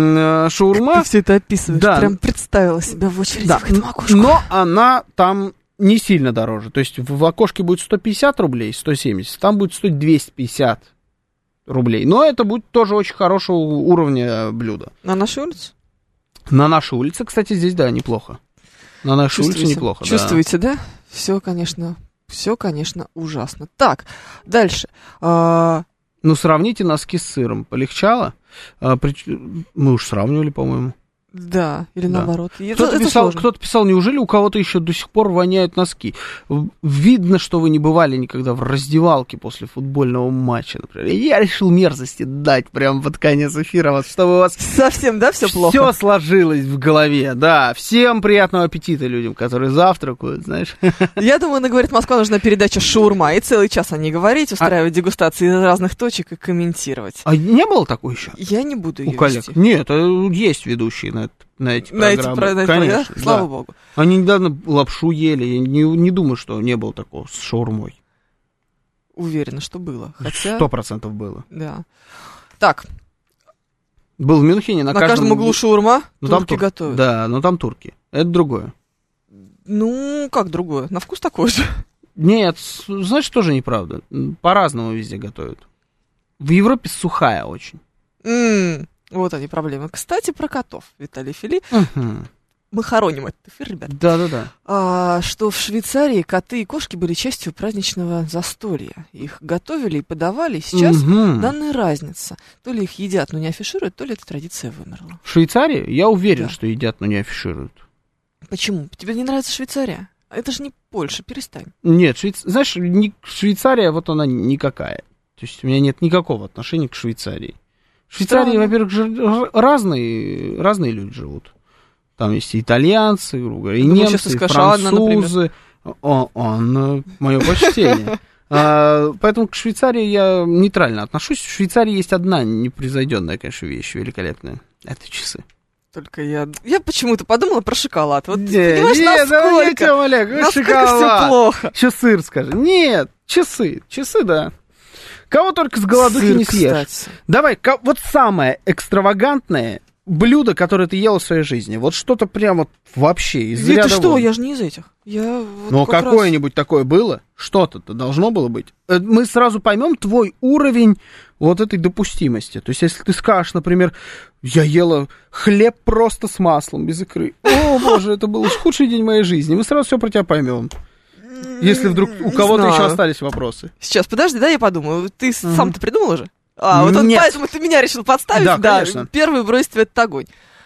Шаурма. Ты все это описываешь, да. Прям представила себя в очереди да. в этом окошку. Но она там не сильно дороже. То есть в окошке будет сто пятьдесят рублей, сто семьдесят, там будет стоить двести пятьдесят рублей. Но это будет тоже очень хорошего уровня блюдо. На нашей улице? На нашей улице, кстати, здесь, да, неплохо. На нашей улице неплохо, Чувствуете, да? да? Все, конечно, все, конечно, ужасно. Так, дальше. А... Ну, сравните носки с сыром. Полегчало? А, при... Мы уж сравнивали, по-моему. Да, или да. наоборот. Кто-то, это, писал, это кто-то писал, неужели у кого-то еще до сих пор воняют носки? Видно, что вы не бывали никогда в раздевалке после футбольного матча, например. Я решил мерзости дать прямо под конец эфира, чтобы у вас... Совсем, да, все плохо? Все сложилось в голове, да. Всем приятного аппетита людям, которые завтракают, знаешь. Я думаю, на «Говорит Москва» нужна передача «Шаурма», и целый час о ней говорить, устраивать а... дегустации из разных точек и комментировать. А не было такой еще? Я не буду ее у коллег. вести. Нет, есть ведущие на, на эти на программы. Эти, конечно, да? Слава да. богу. Они недавно лапшу ели. Я не, не думаю, что не было такого с шаурмой. Уверена, что было. Хотя... Сто процентов было. Да. Так. Был в Мюнхене. На, на каждом, каждом углу шаурма, ну, турки там, готовят. Да, но там турки. Это другое. Ну, как другое? На вкус такой же. Нет, знаешь, тоже неправда. По-разному везде готовят. В Европе сухая очень. Mm, вот они проблемы. Кстати, про котов, Виталий Фили. Uh-huh. Мы хороним этот эфир, ребят. Да-да-да. А, что в Швейцарии коты и кошки были частью праздничного застолья. Их готовили и подавали. Сейчас uh-huh. данная разница. То ли их едят, но не афишируют, то ли эта традиция вымерла. В Швейцарии? Я уверен, да. что едят, но не афишируют. Почему? Тебе не нравится Швейцария? Это же не Польша, перестань. Нет, Швейц... знаешь, не... Швейцария, вот она никакая. То есть у меня нет никакого отношения к Швейцарии. В Швейцарии, Странно. во-первых, ж... разные, разные люди живут. Там есть и итальянцы, грубо говоря, и Думаю, немцы, и французы. О, он, мое почтение. А, поэтому к Швейцарии я нейтрально отношусь. В Швейцарии есть одна непревзойденная, конечно, вещь великолепная. Это часы. Только я... Я почему-то подумала про шоколад. Вот не, ты понимаешь, не, насколько, да, Олег, насколько все плохо. Еще сыр скажи. Нет, часы. Часы, да. Кого только с голодухи сыр, не съешь. Кстати. Давай, вот самое экстравагантное блюдо, которое ты ела в своей жизни. Вот что-то прям вот вообще из ряда ряда вон. Что, вон. я же не из этих. Я вот Но как какое-нибудь раз... такое было? Что-то-то должно было быть. Мы сразу поймем твой уровень вот этой допустимости. То есть, если ты скажешь, например, я ела хлеб просто с маслом, без икры. О, боже, это был худший день моей жизни. Мы сразу все про тебя поймем. Если вдруг у кого-то еще остались вопросы. Сейчас, подожди, да, я подумаю. Ты угу. сам-то придумал уже? А, вот он, поэтому ты меня решил подставить? Да, да, конечно. Первый бросить в этот огонь.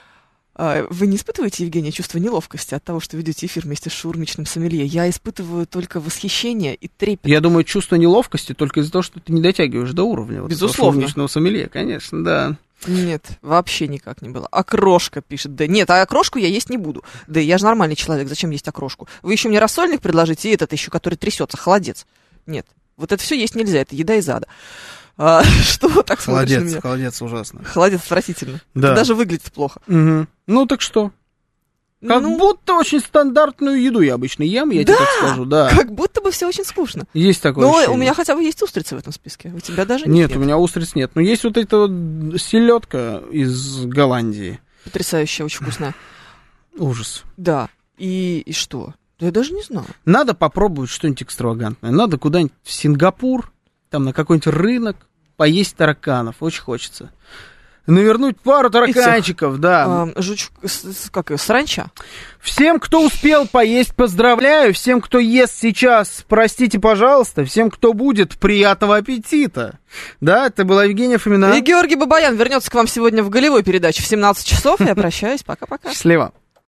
Вы не испытываете, Евгения, чувство неловкости от того, что ведете эфир вместе с шаурмичным сомелье? Я испытываю только восхищение и трепет. Я думаю, чувство неловкости только из-за того, что ты не дотягиваешь до уровня вот Безусловно. Шаурмичного сомелье, конечно, да. Нет, вообще никак не было. Окрошка пишет, да. Нет, а окрошку я есть не буду. Да я же нормальный человек, зачем есть окрошку? Вы еще мне рассольник предложите, и этот еще, который трясется, холодец. Нет, вот это все есть нельзя, это еда из ада. А, что вы так смотрите на меня? Холодец ужасно. Холодец отвратительно. Да. Это даже выглядит плохо. Угу. Ну так что? Как ну, будто очень стандартную еду я обычно ем, я да, тебе так скажу, да. Как будто бы все очень скучно. Есть такое Но ощущение. у меня хотя бы есть устрицы в этом списке. У тебя даже нет? Нет, нет. у меня устриц нет. Но есть вот эта вот селедка из Голландии. Потрясающая, очень вкусная. Ужас. Да. И, и что? Я даже не знаю. Надо попробовать что-нибудь экстравагантное. Надо куда-нибудь в Сингапур, там на какой-нибудь рынок, поесть тараканов. Очень хочется. Навернуть пару тараканчиков, да. А, жуч... Как ее, саранча? Всем, кто успел поесть, поздравляю. Всем, кто ест сейчас, простите, пожалуйста. Всем, кто будет, приятного аппетита. Да, это была Евгения Фомина. И Георгий Бабаян вернется к вам сегодня в голевой передаче в семнадцать часов. Я прощаюсь. Пока-пока. Счастливо.